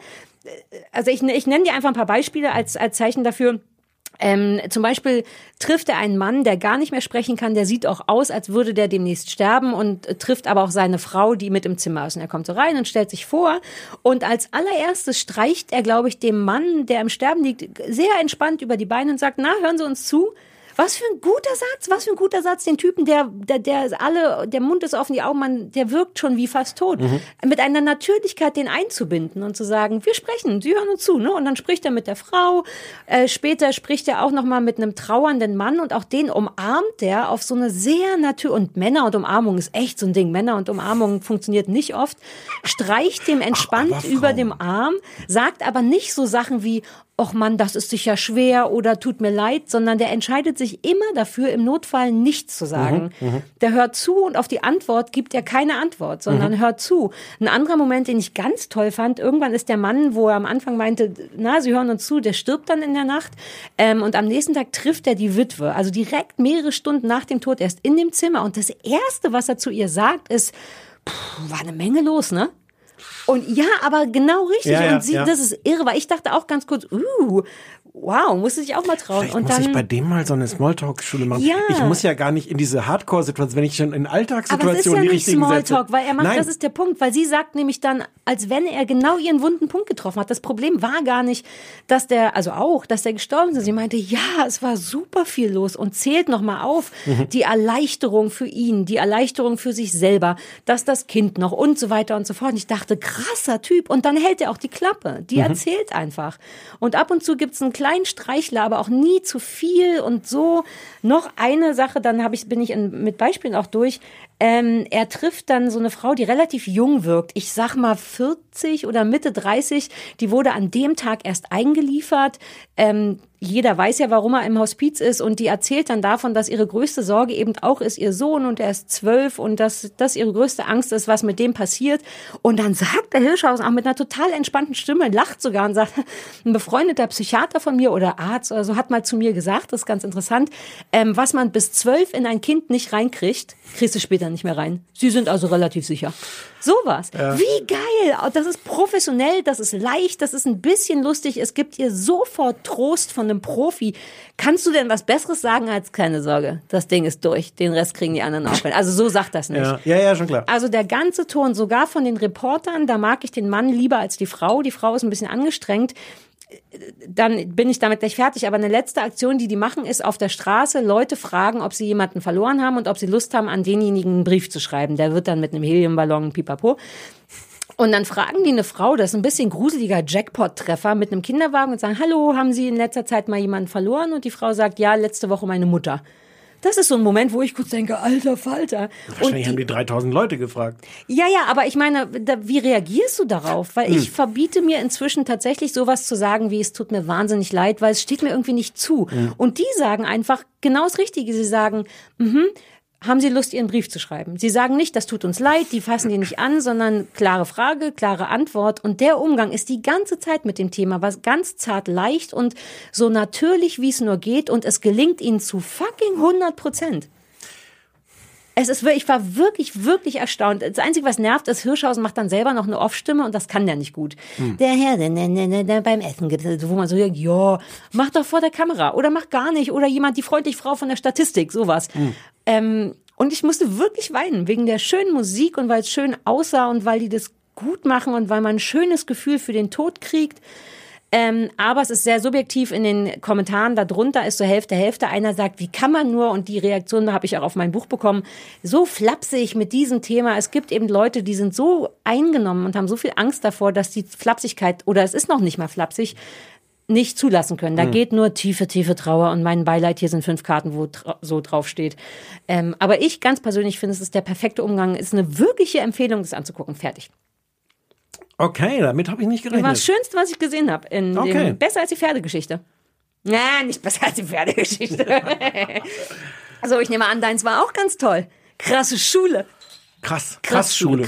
Also ich nenne dir einfach ein paar Beispiele als Zeichen dafür. Zum Beispiel trifft er einen Mann, der gar nicht mehr sprechen kann, der sieht auch aus, als würde der demnächst sterben und trifft aber auch seine Frau, die mit im Zimmer ist. Und er kommt so rein und stellt sich vor und als allererstes streicht er, glaube ich, dem Mann, der im Sterben liegt, sehr entspannt über die Beine und sagt, na, hören Sie uns zu. Was für ein guter Satz, den Typen, der Mund ist offen, die Augen, der wirkt schon wie fast tot. Mit einer Natürlichkeit den einzubinden und zu sagen, wir sprechen, Sie hören uns zu, ne? Und dann spricht er mit der Frau, später spricht er auch nochmal mit einem trauernden Mann und auch den umarmt er auf so eine sehr und Männer und Umarmung ist echt so ein Ding, Männer und Umarmung funktioniert nicht oft, streicht dem entspannt über dem Arm, sagt aber nicht so Sachen wie, ach Mann, das ist sicher schwer oder tut mir leid, sondern der entscheidet sich immer dafür, im Notfall nichts zu sagen. Der hört zu und auf die Antwort gibt er keine Antwort, sondern hört zu. Ein anderer Moment, den ich ganz toll fand, irgendwann ist der Mann, wo er am Anfang meinte, na, Sie hören uns zu, der stirbt dann in der Nacht und am nächsten Tag trifft er die Witwe, also direkt mehrere Stunden nach dem Tod, erst in dem Zimmer und das Erste, was er zu ihr sagt, ist, war eine Menge los, ne? Und ja, aber genau richtig. Und das ist irre, weil ich dachte auch ganz kurz, wow, musste ich auch mal trauen. Vielleicht muss ich bei dem mal so eine Smalltalk-Schule machen. Ja. Ich muss ja gar nicht in diese Hardcore-Situation, wenn ich schon in Alltagssituationen die richtigen Sätze... Aber es ist ja nicht Smalltalk, weil er macht, das ist der Punkt, weil sie sagt nämlich dann, als wenn er genau ihren wunden Punkt getroffen hat. Das Problem war gar nicht, dass der gestorben ist. Sie meinte, ja, es war super viel los und zählt nochmal auf die Erleichterung für ihn, die Erleichterung für sich selber, dass das Kind noch und so weiter und so fort. Und ich dachte, krasser Typ. Und dann hält er auch die Klappe. Die erzählt einfach. Und ab und zu gibt's einen kleinen Streichler, aber auch nie zu viel und so. Noch eine Sache, dann bin ich mit Beispielen auch durch. Er trifft dann so eine Frau, die relativ jung wirkt. Ich sag mal 40 oder Mitte 30. Die wurde an dem Tag erst eingeliefert. Jeder weiß ja, warum er im Hospiz ist und die erzählt dann davon, dass ihre größte Sorge eben auch ist ihr Sohn und er ist 12 und dass das ihre größte Angst ist, was mit dem passiert. Und dann sagt der Hirschhausen auch mit einer total entspannten Stimme, lacht sogar und sagt, ein befreundeter Psychiater von mir oder Arzt oder so hat mal zu mir gesagt, das ist ganz interessant, was man bis 12 in ein Kind nicht reinkriegt, kriegst du später nicht mehr rein. Sie sind also relativ sicher. Sowas. Ja. Wie geil. Das ist professionell, das ist leicht, das ist ein bisschen lustig. Es gibt ihr sofort Trost von einem Profi. Kannst du denn was Besseres sagen als keine Sorge? Das Ding ist durch. Den Rest kriegen die anderen auch. Also so sagt das nicht. Ja, schon klar. Also der ganze Ton, sogar von den Reportern, da mag ich den Mann lieber als die Frau. Die Frau ist ein bisschen angestrengt. Dann bin ich damit gleich fertig. Aber eine letzte Aktion, die machen, ist auf der Straße Leute fragen, ob sie jemanden verloren haben und ob sie Lust haben, an denjenigen einen Brief zu schreiben. Der wird dann mit einem Heliumballon, pipapo. Und dann fragen die eine Frau, das ist ein bisschen gruseliger Jackpot-Treffer, mit einem Kinderwagen und sagen, hallo, haben Sie in letzter Zeit mal jemanden verloren? Und die Frau sagt, ja, letzte Woche meine Mutter. Das ist so ein Moment, wo ich kurz denke, alter Falter. Wahrscheinlich haben die 3000 Leute gefragt. Ja, aber ich meine, wie reagierst du darauf? Weil ich verbiete mir inzwischen tatsächlich sowas zu sagen, wie es tut mir wahnsinnig leid, weil es steht mir irgendwie nicht zu. Und die sagen einfach genau das Richtige. Sie sagen, haben Sie Lust, Ihren Brief zu schreiben? Sie sagen nicht, das tut uns leid, die fassen die nicht an, sondern klare Frage, klare Antwort. Und der Umgang ist die ganze Zeit mit dem Thema, was ganz zart leicht und so natürlich, wie es nur geht. Und es gelingt ihnen zu fucking 100%. Ich war wirklich, wirklich erstaunt. Das Einzige, was nervt, ist, Hirschhausen macht dann selber noch eine Off-Stimme und das kann der nicht gut. Der Herr, der beim Essen gibt, wo man so denkt, ja, mach doch vor der Kamera oder mach gar nicht oder jemand, die freundliche Frau von der Statistik, sowas. Und ich musste wirklich weinen, wegen der schönen Musik und weil es schön aussah und weil die das gut machen und weil man ein schönes Gefühl für den Tod kriegt. Aber es ist sehr subjektiv in den Kommentaren. Darunter ist so Hälfte. Einer sagt, wie kann man nur, und die Reaktion habe ich auch auf mein Buch bekommen, so flapsig mit diesem Thema. Es gibt eben Leute, die sind so eingenommen und haben so viel Angst davor, dass die Flapsigkeit, oder es ist noch nicht mal flapsig, nicht zulassen können. Da geht nur tiefe Trauer und mein Beileid, hier sind 5 Karten, wo so drauf steht. Aber ich ganz persönlich finde, es ist der perfekte Umgang, ist eine wirkliche Empfehlung, das anzugucken. Fertig. Okay, damit habe ich nicht gerechnet. Das war das Schönste, was ich gesehen habe. Besser als die Pferdegeschichte. Ja, nicht besser als die Pferdegeschichte. Also ich nehme an, deins war auch ganz toll. Krasse Schule. Krass Schule.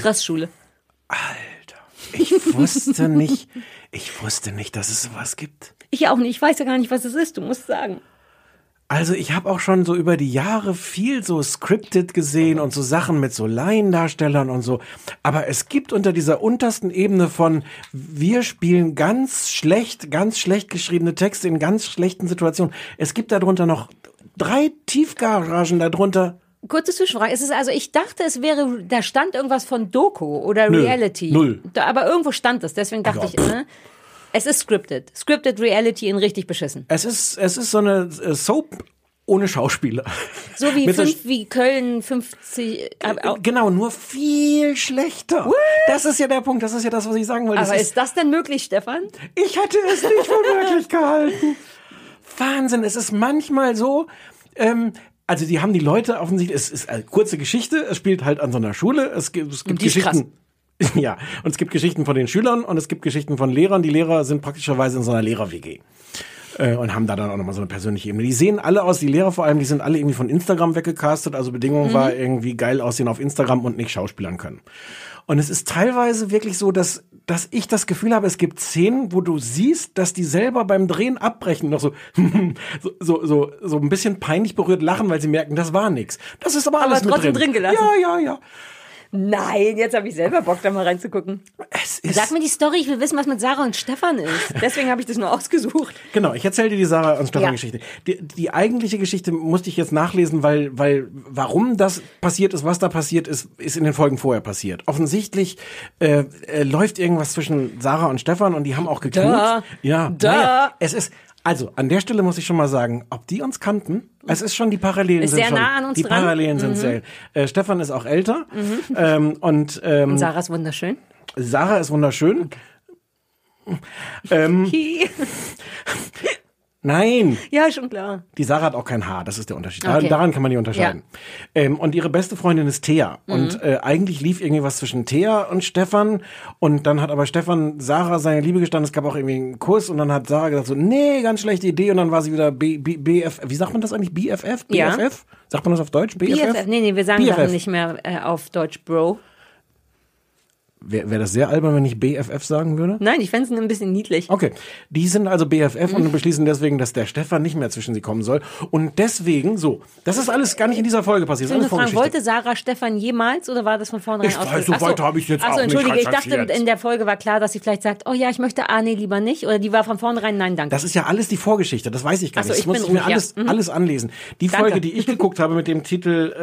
Alter, ich wusste nicht, dass es sowas gibt. Ich auch nicht, ich weiß ja gar nicht, was es ist, du musst sagen. Also ich habe auch schon so über die Jahre viel so scripted gesehen und so Sachen mit so Laiendarstellern und so. Aber es gibt unter dieser untersten Ebene von wir spielen ganz schlecht geschriebene Texte in ganz schlechten Situationen. Es gibt darunter noch 3 Tiefgaragen darunter. Kurze Zwischenfrage. Ich dachte, da stand irgendwas von Doku oder Reality. Null. Aber irgendwo stand es, deswegen dachte ich, es ist scripted. Scripted Reality in richtig beschissen. Es ist so eine Soap ohne Schauspieler. So wie Köln 50. Genau, nur viel schlechter. What? Das ist ja der Punkt, das ist ja das, was ich sagen wollte. Aber ist das denn möglich, Stefan? Ich hätte es nicht für möglich gehalten. Wahnsinn, es ist manchmal so, also die haben die Leute offensichtlich, es ist eine kurze Geschichte, es spielt halt an so einer Schule, es gibt Geschichten. Ja, und es gibt Geschichten von den Schülern und es gibt Geschichten von Lehrern. Die Lehrer sind praktischerweise in so einer Lehrer-WG. Und haben da dann auch nochmal so eine persönliche Ebene. Die sehen alle aus, die Lehrer vor allem, die sind alle irgendwie von Instagram weggecastet. Also Bedingung war irgendwie geil aussehen auf Instagram und nicht schauspielern können. Und es ist teilweise wirklich so, dass ich das Gefühl habe, es gibt Szenen, wo du siehst, dass die selber beim Drehen abbrechen, noch so ein bisschen peinlich berührt lachen, weil sie merken, das war nix. Das ist aber alles mit trotzdem drin gelassen. Ja. Nein, jetzt habe ich selber Bock, da mal reinzugucken. Sag mir die Story, ich will wissen, was mit Sarah und Stefan ist. Deswegen habe ich das nur ausgesucht. Genau, ich erzähle dir die Sarah und Stefan Geschichte. Die eigentliche Geschichte musste ich jetzt nachlesen, weil warum das passiert ist, was da passiert ist in den Folgen vorher passiert. Offensichtlich läuft irgendwas zwischen Sarah und Stefan und die haben auch geknutscht. Es ist... Also, an der Stelle muss ich schon mal sagen, ob die uns kannten, es ist schon, die Parallelen sind sehr schon, nah an uns die dran. Parallelen sind sehr. Stefan ist auch älter. Und Sarah ist wunderschön. Sarah ist wunderschön. Nein. Ja, schon klar. Die Sarah hat auch kein Haar, das ist der Unterschied. Okay. Daran kann man die unterscheiden. Ja. Und ihre beste Freundin ist Thea. Und eigentlich lief irgendwie was zwischen Thea und Stefan. Und dann hat aber Stefan Sarah seine Liebe gestanden. Es gab auch irgendwie einen Kuss. Und dann hat Sarah gesagt so, nee, ganz schlechte Idee. Und dann war sie wieder BF. Wie sagt man das eigentlich? BFF? Ja. BFF? Sagt man das auf Deutsch? BFF? Nee, wir sagen BFF. Sachen nicht mehr auf Deutsch, Bro. Wäre das sehr albern, wenn ich BFF sagen würde? Nein, ich fände es ein bisschen niedlich. Okay, die sind also BFF und beschließen deswegen, dass der Stefan nicht mehr zwischen sie kommen soll. Und deswegen, das ist alles gar nicht in dieser Folge passiert. Ich fragen, wollte Sarah Stefan jemals oder war das von vornherein ausgelöst? So weiter habe ich jetzt auch Entschuldige, nicht ich dachte, in der Folge war klar, dass sie vielleicht sagt, oh ja, ich möchte nee, lieber nicht. Oder die war von vornherein, nein, danke. Das ist ja alles die Vorgeschichte, das weiß ich gar nicht. Das muss ich mir alles anlesen. Die Danke. Folge, die ich geguckt habe mit dem Titel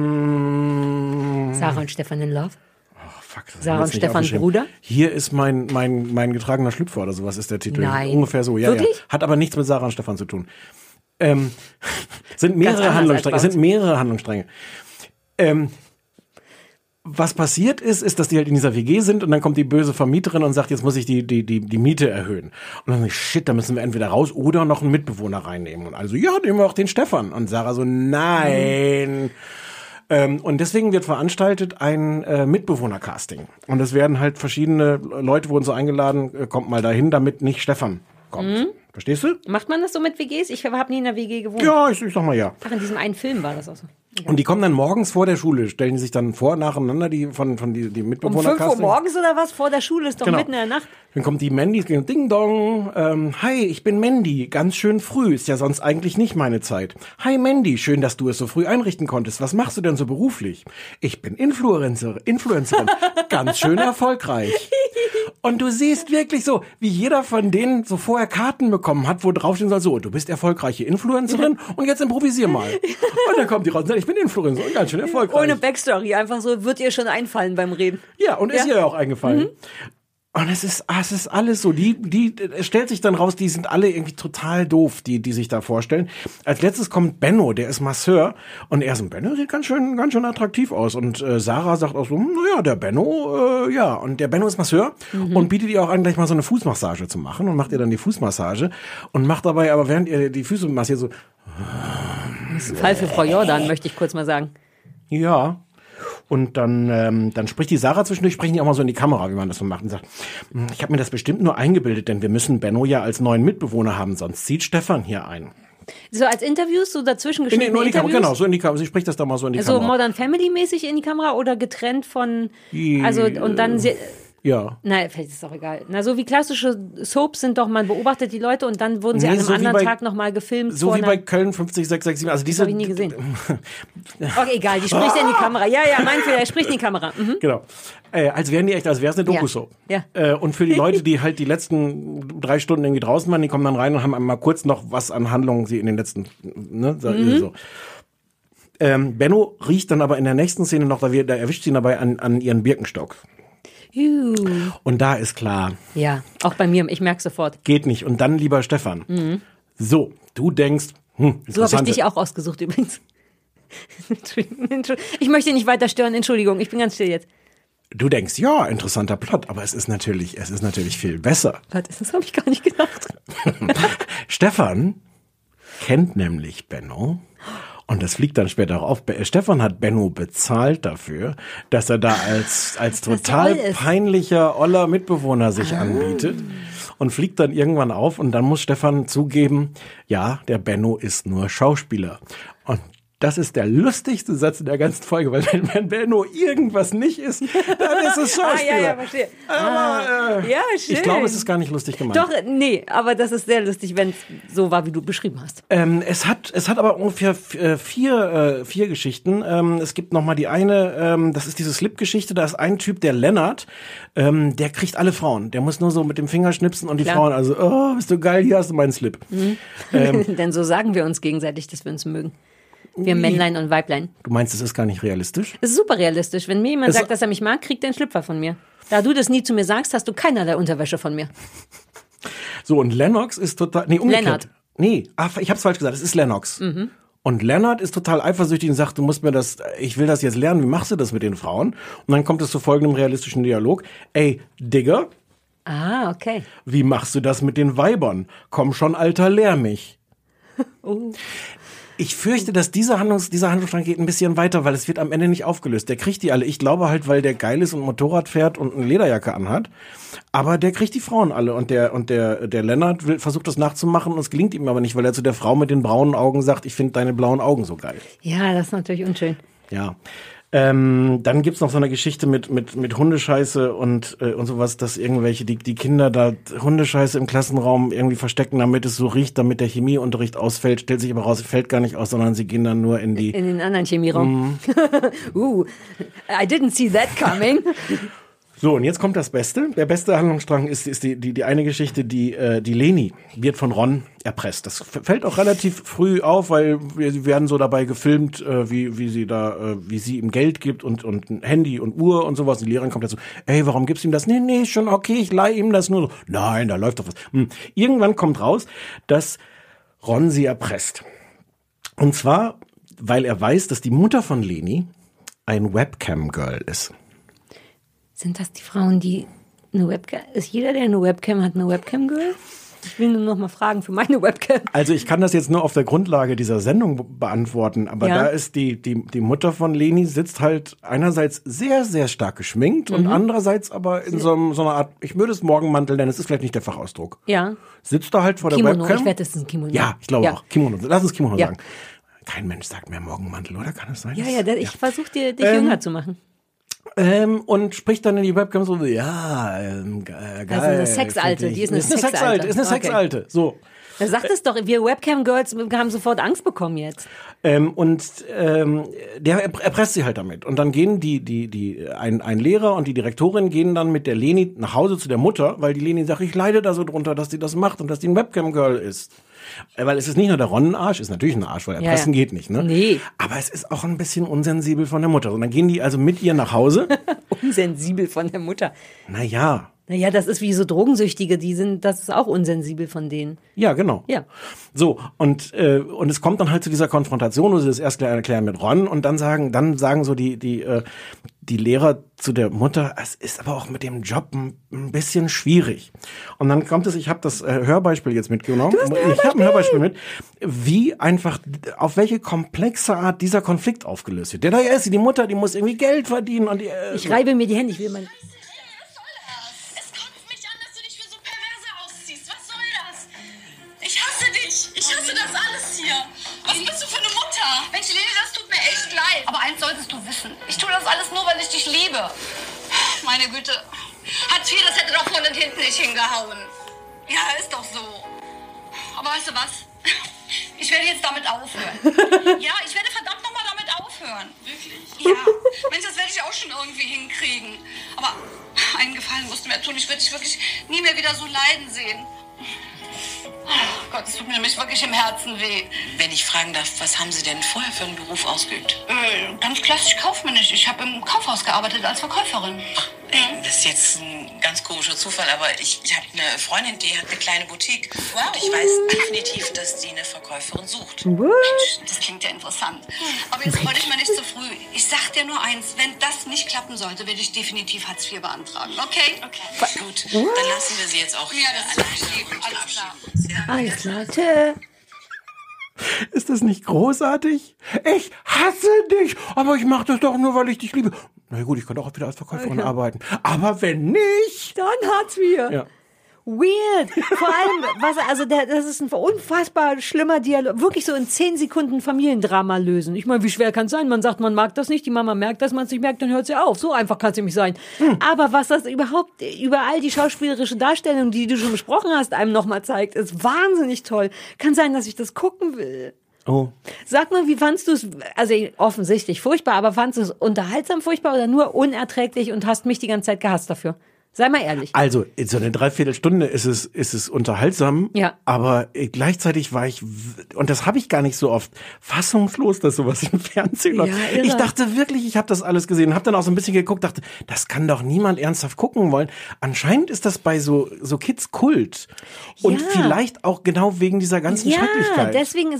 Sarah und Stefan in Love. Fuck, Sarah und Stefan Bruder? Hier ist mein getragener Schlüpfer oder sowas ist der Titel. Nein. Ungefähr so, ja. Wirklich? Ja. Hat aber nichts mit Sarah und Stefan zu tun. Sind mehrere Handlungsstränge. was passiert ist, dass die halt in dieser WG sind und dann kommt die böse Vermieterin und sagt, jetzt muss ich die Miete erhöhen. Und dann shit, da müssen wir entweder raus oder noch einen Mitbewohner reinnehmen. Und also, ja, nehmen wir auch den Stefan. Und Sarah so, nein. Und deswegen wird veranstaltet ein Mitbewohner-Casting. Und es werden halt verschiedene Leute wurden so eingeladen, kommt mal dahin, damit nicht Stefan kommt. Verstehst du? Macht man das so mit WGs? Ich habe nie in der WG gewohnt. Ja, ich sag mal ja. Ach, in diesem einen Film war das auch so. Okay. Und die kommen dann morgens vor der Schule, stellen die sich dann vor, nacheinander, die Mitbewohner. Um 5 Uhr morgens oder was? Vor der Schule ist doch mitten in der Nacht. Dann kommt die Mandy, Ding Dong. Hi, ich bin Mandy, ganz schön früh, ist ja sonst eigentlich nicht meine Zeit. Hi Mandy, schön, dass du es so früh einrichten konntest. Was machst du denn so beruflich? Ich bin Influencerin, ganz schön erfolgreich. Und du siehst wirklich so, wie jeder von denen so vorher Karten bekommen hat, wo draufstehen soll, so, du bist erfolgreiche Influencerin und jetzt improvisier mal. Und dann kommt die raus und sagt, ich bin Influencerin und ganz schön erfolgreich. Ohne Backstory, einfach so, wird ihr schon einfallen beim Reden. Ja, und ist ihr ja auch eingefallen. Und es ist alles so, es stellt sich dann raus, die sind alle irgendwie total doof, die sich da vorstellen. Als letztes kommt Benno, der ist Masseur und er so, Benno sieht ganz schön attraktiv aus und Sarah sagt auch so, naja, der Benno, ja, und der Benno ist Masseur und bietet ihr auch an, gleich mal so eine Fußmassage zu machen und macht ihr dann die Fußmassage und macht dabei aber, während ihr die Füße massiert, so. Das ist ein Fall für Frau Jordan, möchte ich kurz mal sagen. Ja. Und dann spricht die Sarah zwischendurch, sprechen die auch mal so in die Kamera, wie man das so macht und sagt, ich habe mir das bestimmt nur eingebildet, denn wir müssen Benno ja als neuen Mitbewohner haben, sonst zieht Stefan hier ein. So als Interviews, so dazwischen geschnittene nur in die Interviews? Kamera, genau, so in die Kamera. Sie spricht das da mal so in die Kamera. So Modern Family mäßig in die Kamera oder getrennt von, also und dann... Ja. Nein, vielleicht ist es auch egal. Na, so wie klassische Soaps sind doch, man beobachtet die Leute und dann wurden sie an einem anderen Tag nochmal gefilmt. So wie bei Köln 50667. Also diese. Das habe ich nie gesehen. Okay, egal, die spricht in die Kamera. Ja, mein Fehler, er spricht in die Kamera. Genau. Als wäre es eine Doku-Soap. Ja. Und für die Leute, die halt die letzten 3 Stunden irgendwie draußen waren, die kommen dann rein und haben einmal kurz noch was an Handlungen sie in den letzten, so. Benno riecht dann aber in der nächsten Szene noch, da erwischt sie ihn dabei an ihren Birkenstock. Und da ist klar. Ja, auch bei mir, ich merke sofort. Geht nicht. Und dann, lieber Stefan, so, du denkst, so habe ich dich auch ausgesucht übrigens. Ich möchte nicht weiter stören, Entschuldigung, ich bin ganz still jetzt. Du denkst, ja, interessanter Plot, aber es ist natürlich viel besser. Das habe ich gar nicht gedacht. Stefan kennt nämlich Benno. Und das fliegt dann später auch auf. Stefan hat Benno bezahlt dafür, dass er da als total peinlicher, oller Mitbewohner sich anbietet und fliegt dann irgendwann auf und dann muss Stefan zugeben, ja, der Benno ist nur Schauspieler. Und das ist der lustigste Satz in der ganzen Folge, weil wenn Benno irgendwas nicht ist, dann ist es Schauspieler. Ja, verstehe. Aber ja, schön. Ich glaube, es ist gar nicht lustig gemeint. Doch, nee, aber das ist sehr lustig, wenn es so war, wie du beschrieben hast. Es hat aber ungefähr vier Geschichten. Es gibt noch mal die eine, das ist diese Slip-Geschichte, da ist ein Typ, der Lennart, der kriegt alle Frauen. Der muss nur so mit dem Finger schnipsen und die Frauen, also, oh, bist du geil, hier hast du meinen Slip. Denn so sagen wir uns gegenseitig, dass wir uns mögen. Wir Männlein und Weiblein. Du meinst, es ist gar nicht realistisch? Es ist super realistisch. Wenn mir jemand sagt, dass er mich mag, kriegt er einen Schlüpfer von mir. Da du das nie zu mir sagst, hast du keinerlei Unterwäsche von mir. So, und Lennox ist total... Nee, umgekehrt. Lennart. Nee, ich hab's falsch gesagt, es ist Lennox. Und Lennart ist total eifersüchtig und sagt, du musst mir das, ich will das jetzt lernen, wie machst du das mit den Frauen? Und dann kommt es zu folgendem realistischen Dialog. Ey, Digger. Ah, okay. Wie machst du das mit den Weibern? Komm schon, Alter, lehr mich. Ich fürchte, dass dieser Handlungsstrang geht ein bisschen weiter, weil es wird am Ende nicht aufgelöst. Der kriegt die alle. Ich glaube halt, weil der geil ist und Motorrad fährt und eine Lederjacke anhat. Aber der kriegt die Frauen alle. Und der Lennart versucht das nachzumachen und es gelingt ihm aber nicht, weil er zu der Frau mit den braunen Augen sagt, ich finde deine blauen Augen so geil. Ja, das ist natürlich unschön. Ja. Dann gibt's noch so eine Geschichte mit Hundescheiße und sowas, dass irgendwelche, die Kinder da Hundescheiße im Klassenraum irgendwie verstecken, damit es so riecht, damit der Chemieunterricht ausfällt, stellt sich aber raus, fällt gar nicht aus, sondern sie gehen dann nur in den anderen Chemieraum. I didn't see that coming. So, und jetzt kommt das Beste. Der beste Handlungsstrang ist die eine Geschichte, die Leni wird von Ron erpresst. Das fällt auch relativ früh auf, weil sie werden so dabei gefilmt, wie sie ihm Geld gibt und ein Handy und Uhr und sowas. Die Lehrerin kommt dazu, ey, warum gibst du ihm das? Nee, schon okay, ich leih ihm das nur so. Nein, da läuft doch was. Irgendwann kommt raus, dass Ron sie erpresst. Und zwar, weil er weiß, dass die Mutter von Leni ein Webcam-Girl ist? Sind das die Frauen, die eine Webcam... Ist jeder, der eine Webcam hat, eine Webcam-Girl? Ich will nur noch mal fragen für meine Webcam. Also ich kann das jetzt nur auf der Grundlage dieser Sendung beantworten, aber da ist die Mutter von Leni sitzt halt einerseits sehr, sehr stark geschminkt und andererseits aber in so einer Art, ich würde es Morgenmantel nennen, es ist vielleicht nicht der Fachausdruck. Ja. Sitzt da halt vor Kimono, der Webcam. ich wette, es ist ein Kimono. Ja, ich glaube auch. Kimono. Lass uns Kimono Ja. sagen. Kein Mensch sagt mehr Morgenmantel, oder? Kann es sein? Ja, ich versuche dich jünger zu machen. Und spricht dann in die Webcam so, geil. Also eine Sexalte, die ist eine Sexalte. Ist eine Sexalte, so. Da sagt es doch, wir Webcam-Girls haben sofort Angst bekommen jetzt. Der erpresst sie halt damit. Und dann gehen ein Lehrer und die Direktorin gehen dann mit der Leni nach Hause zu der Mutter, weil die Leni sagt, ich leide da so drunter, dass die das macht und dass die ein Webcam-Girl ist. Weil es ist nicht nur der Ronnenarsch, ist natürlich ein Arsch, weil erpressen geht nicht, ne? Nee. Aber es ist auch ein bisschen unsensibel von der Mutter. Und dann gehen die also mit ihr nach Hause. Unsensibel von der Mutter. Naja, das ist wie so Drogensüchtige, das ist auch unsensibel von denen. ja, genau. Ja. So, und es kommt dann halt zu dieser Konfrontation, wo sie das erst erklären mit Ron und dann sagen so die Lehrer zu der Mutter, es ist aber auch mit dem Job ein bisschen schwierig. Und dann kommt es, ich habe das Hörbeispiel jetzt mitgenommen. Ich habe ein Hörbeispiel mit, wie einfach, auf welche komplexe Art dieser Konflikt aufgelöst wird. Da ist sie, die Mutter, die muss irgendwie Geld verdienen und ich reibe mir die Hände, ich will mal... Mensch, Leni, das tut mir echt leid. Aber eins solltest du wissen. Ich tue das alles nur, weil ich dich liebe. Meine Güte. Hartz IV, das hätte doch vorne und hinten nicht hingehauen. Ja, ist doch so. Aber weißt du was? Ich werde jetzt damit aufhören. Ja, ich werde verdammt nochmal damit aufhören. Wirklich? Ja. Mensch, das werde ich auch schon irgendwie hinkriegen. Aber einen Gefallen musst du mir tun. Ich würde dich wirklich nie mehr wieder so leiden sehen. Oh Gott, es tut mir nämlich wirklich im Herzen weh. Wenn ich fragen darf, was haben Sie denn vorher für einen Beruf ausgeübt? Ganz klassisch kaufmännisch. Ich habe im Kaufhaus gearbeitet als Verkäuferin. Das ist jetzt ein ganz komischer Zufall, aber ich habe eine Freundin, die hat eine kleine Boutique. Wow. Und ich weiß definitiv, dass die eine Verkäuferin sucht. Mensch, das klingt ja interessant. Aber jetzt wollte ich mal nicht zu früh. Ich sag dir nur eins, wenn das nicht klappen sollte, werde ich definitiv Hartz IV beantragen. Okay? Gut, dann lassen wir Sie jetzt auch hier. Ja, das ist lieb. Alles klar. Alles klar, tschö. Ist das nicht großartig? Ich hasse dich, aber ich mache das doch nur, weil ich dich liebe. Na gut, ich könnte auch wieder als Verkäuferin arbeiten. Aber wenn nicht... Dann Hartz IV. Ja. Weird. Vor allem, das ist ein unfassbar schlimmer Dialog. Wirklich so in 10 Sekunden Familiendrama lösen. Ich meine, wie schwer kann es sein? Man sagt, man mag das nicht, die Mama merkt, dass man es nicht merkt, dann hört sie auf. So einfach kann es nämlich sein. Aber was das überhaupt, überall die schauspielerische Darstellung, die du schon besprochen hast, einem nochmal zeigt, ist wahnsinnig toll. Kann sein, dass ich das gucken will. Oh. Sag mal, wie fandst du es, also offensichtlich furchtbar, aber fandst du es unterhaltsam furchtbar oder nur unerträglich und hast mich die ganze Zeit gehasst dafür? Sei mal ehrlich. Also, in so eine Dreiviertelstunde ist es unterhaltsam, ja. Aber gleichzeitig war ich, und das habe ich gar nicht so oft, fassungslos, dass sowas im Fernsehen läuft. Ja, ich dachte wirklich, ich habe das alles gesehen, habe dann auch so ein bisschen geguckt, dachte, das kann doch niemand ernsthaft gucken wollen. Anscheinend ist das bei so Kids Kult. Und vielleicht auch genau wegen dieser ganzen Schrecklichkeit. Deswegen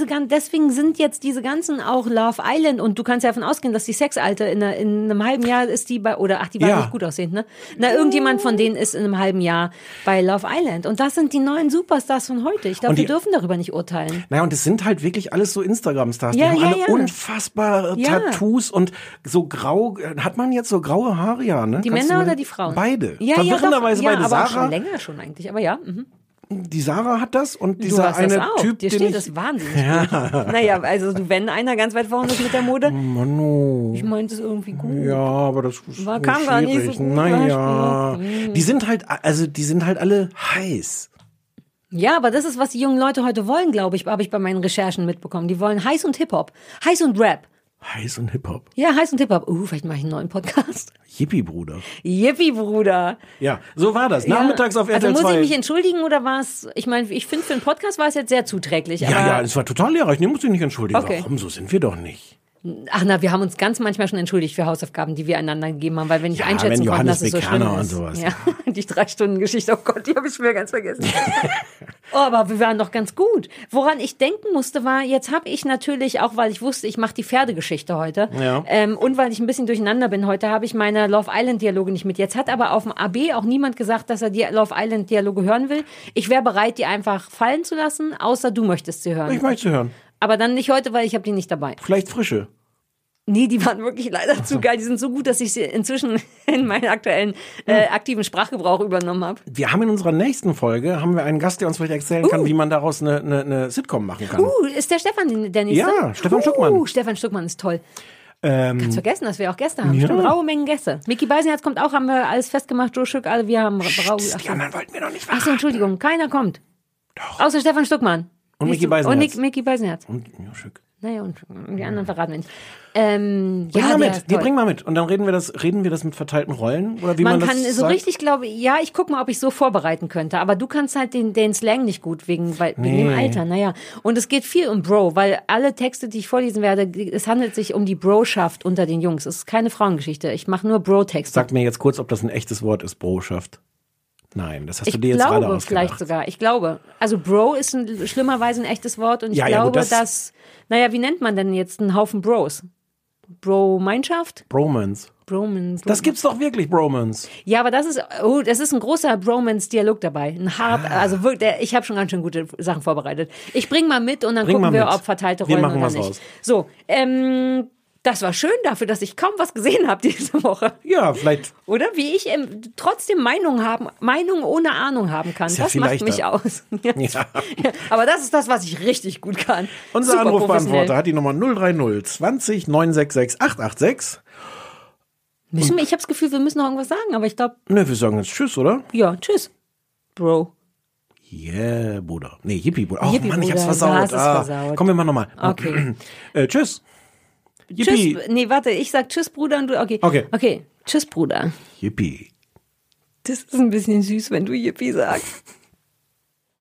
sind jetzt diese ganzen auch Love Island, und du kannst ja davon ausgehen, dass die Sexalte in einem halben Jahr ist die die war nicht gut aussehend, ne? Irgendjemand von denen ist in einem halben Jahr bei Love Island. Und das sind die neuen Superstars von heute. Ich glaube, wir dürfen darüber nicht urteilen. Naja, und es sind halt wirklich alles so Instagram-Stars. Die haben alle unfassbare Tattoos und so grau. Hat man jetzt so graue Haare, ja, ne? Die Männer oder die Frauen? Beide. Ja, verwirrenderweise beide. aber Sarah, auch schon länger schon eigentlich. Aber ja. Die Sarah hat das und dieser eine Typ, dir steht das wahnsinnig gut. Naja, also wenn einer ganz weit vorne ist mit der Mode. Mano. Ich meinte es irgendwie gut. Ja, aber das kam gar nicht so gut. Naja, die sind halt alle heiß. Ja, aber das ist, was die jungen Leute heute wollen, glaube ich, habe ich bei meinen Recherchen mitbekommen. Die wollen heiß und Hip-Hop, heiß und Rap. Heiß und Hip-Hop. Ja, heiß und Hip-Hop. Vielleicht mache ich einen neuen Podcast. Yippie, Bruder. Yippie, Bruder. Ja, so war das. Nachmittags auf RTL 2. Also muss ich mich entschuldigen oder war es, ich meine, ich finde für einen Podcast war es jetzt sehr zuträglich. Ja, es war total lehrreich. Nee, musst du dich nicht entschuldigen. Okay. Warum? So sind wir doch nicht. Ach na, wir haben uns ganz manchmal schon entschuldigt für Hausaufgaben, die wir einander gegeben haben, weil wir nicht einschätzen konnten, dass es so schlimm ist. Und sowas. Ja, die 3-Stunden-Geschichte, oh Gott, die habe ich mir ganz vergessen. Oh, aber wir waren doch ganz gut. Woran ich denken musste war, jetzt habe ich natürlich, auch weil ich wusste, ich mache die Pferdegeschichte heute und weil ich ein bisschen durcheinander bin heute, habe ich meine Love Island Dialoge nicht mit. Jetzt hat aber auf dem AB auch niemand gesagt, dass er die Love Island Dialoge hören will. Ich wäre bereit, die einfach fallen zu lassen, außer du möchtest sie hören. Ich möchte sie hören. Aber dann nicht heute, weil ich habe die nicht dabei. Vielleicht frische. Nee, die waren wirklich leider zu geil. Die sind so gut, dass ich sie inzwischen in meinen aktuellen aktiven Sprachgebrauch übernommen habe. Wir haben in unserer nächsten Folge einen Gast, der uns vielleicht erzählen kann, wie man daraus eine Sitcom machen kann. Ist der Stefan der nächste? Ja, Stefan Stuckmann. Stefan Stuckmann ist toll. Kannst vergessen, dass wir auch Gäste haben. Ja. Stimmt, raue Mengen Gäste. Micky Beisenherz kommt auch, haben wir alles festgemacht. Joe Schück, alle, wir haben Die anderen wollten wir noch nicht Achso, Entschuldigung, keiner kommt. Doch. Außer Stefan Stuckmann. Und Micky Beisenherz. Und Micky Beisenherz. Und Joe Schück. Naja, und die anderen verraten wir nicht. Bring mal mit. Und dann reden wir das mit verteilten Rollen? Oder wie man kann das so sagt? richtig, glaube ich, ich gucke mal, ob ich so vorbereiten könnte. Aber du kannst halt den Slang nicht gut wegen dem Alter. Naja. Und es geht viel um Bro, weil alle Texte, die ich vorlesen werde, es handelt sich um die Broschaft unter den Jungs. Es ist keine Frauengeschichte. Ich mache nur Bro-Texte. Sag mir jetzt kurz, ob das ein echtes Wort ist, Broschaft. Nein, das hast du dir jetzt gerade ausgedacht. Vielleicht sogar. Ich glaube. Also Bro ist schlimmerweise ein echtes Wort und ich glaube, dass, wie nennt man denn jetzt einen Haufen Bros? Bro-Meinschaft? Bromance. Das gibt's doch wirklich, Bromance. Ja, aber das ist ein großer Bromance-Dialog dabei. Also wirklich, ich habe schon ganz schön gute Sachen vorbereitet. Ich bring mal mit und dann gucken wir, ob verteilte Rollen oder nicht. Raus. So, das war schön dafür, dass ich kaum was gesehen habe diese Woche. Ja, vielleicht. Oder? Wie ich trotzdem Meinung ohne Ahnung haben kann. Das macht mich aus. Ja. Aber das ist das, was ich richtig gut kann. Unser Anrufbeantworter hat die Nummer 030 20 966 886. Ich habe das Gefühl, wir müssen noch irgendwas sagen, aber ich glaube... Ne, wir sagen jetzt Tschüss, oder? Ja, Tschüss, Bro. Yeah, Bruder. Nee, Yippie, Bruder. Oh Yippie, Mann, ich hab's Bruder. versaut. Komm, wir machen nochmal. Okay. Tschüss. Yippie. Tschüss. Nee, warte, ich sag Tschüss, Bruder und du... Okay. Tschüss, Bruder. Yippie. Das ist ein bisschen süß, wenn du Yippie sagst.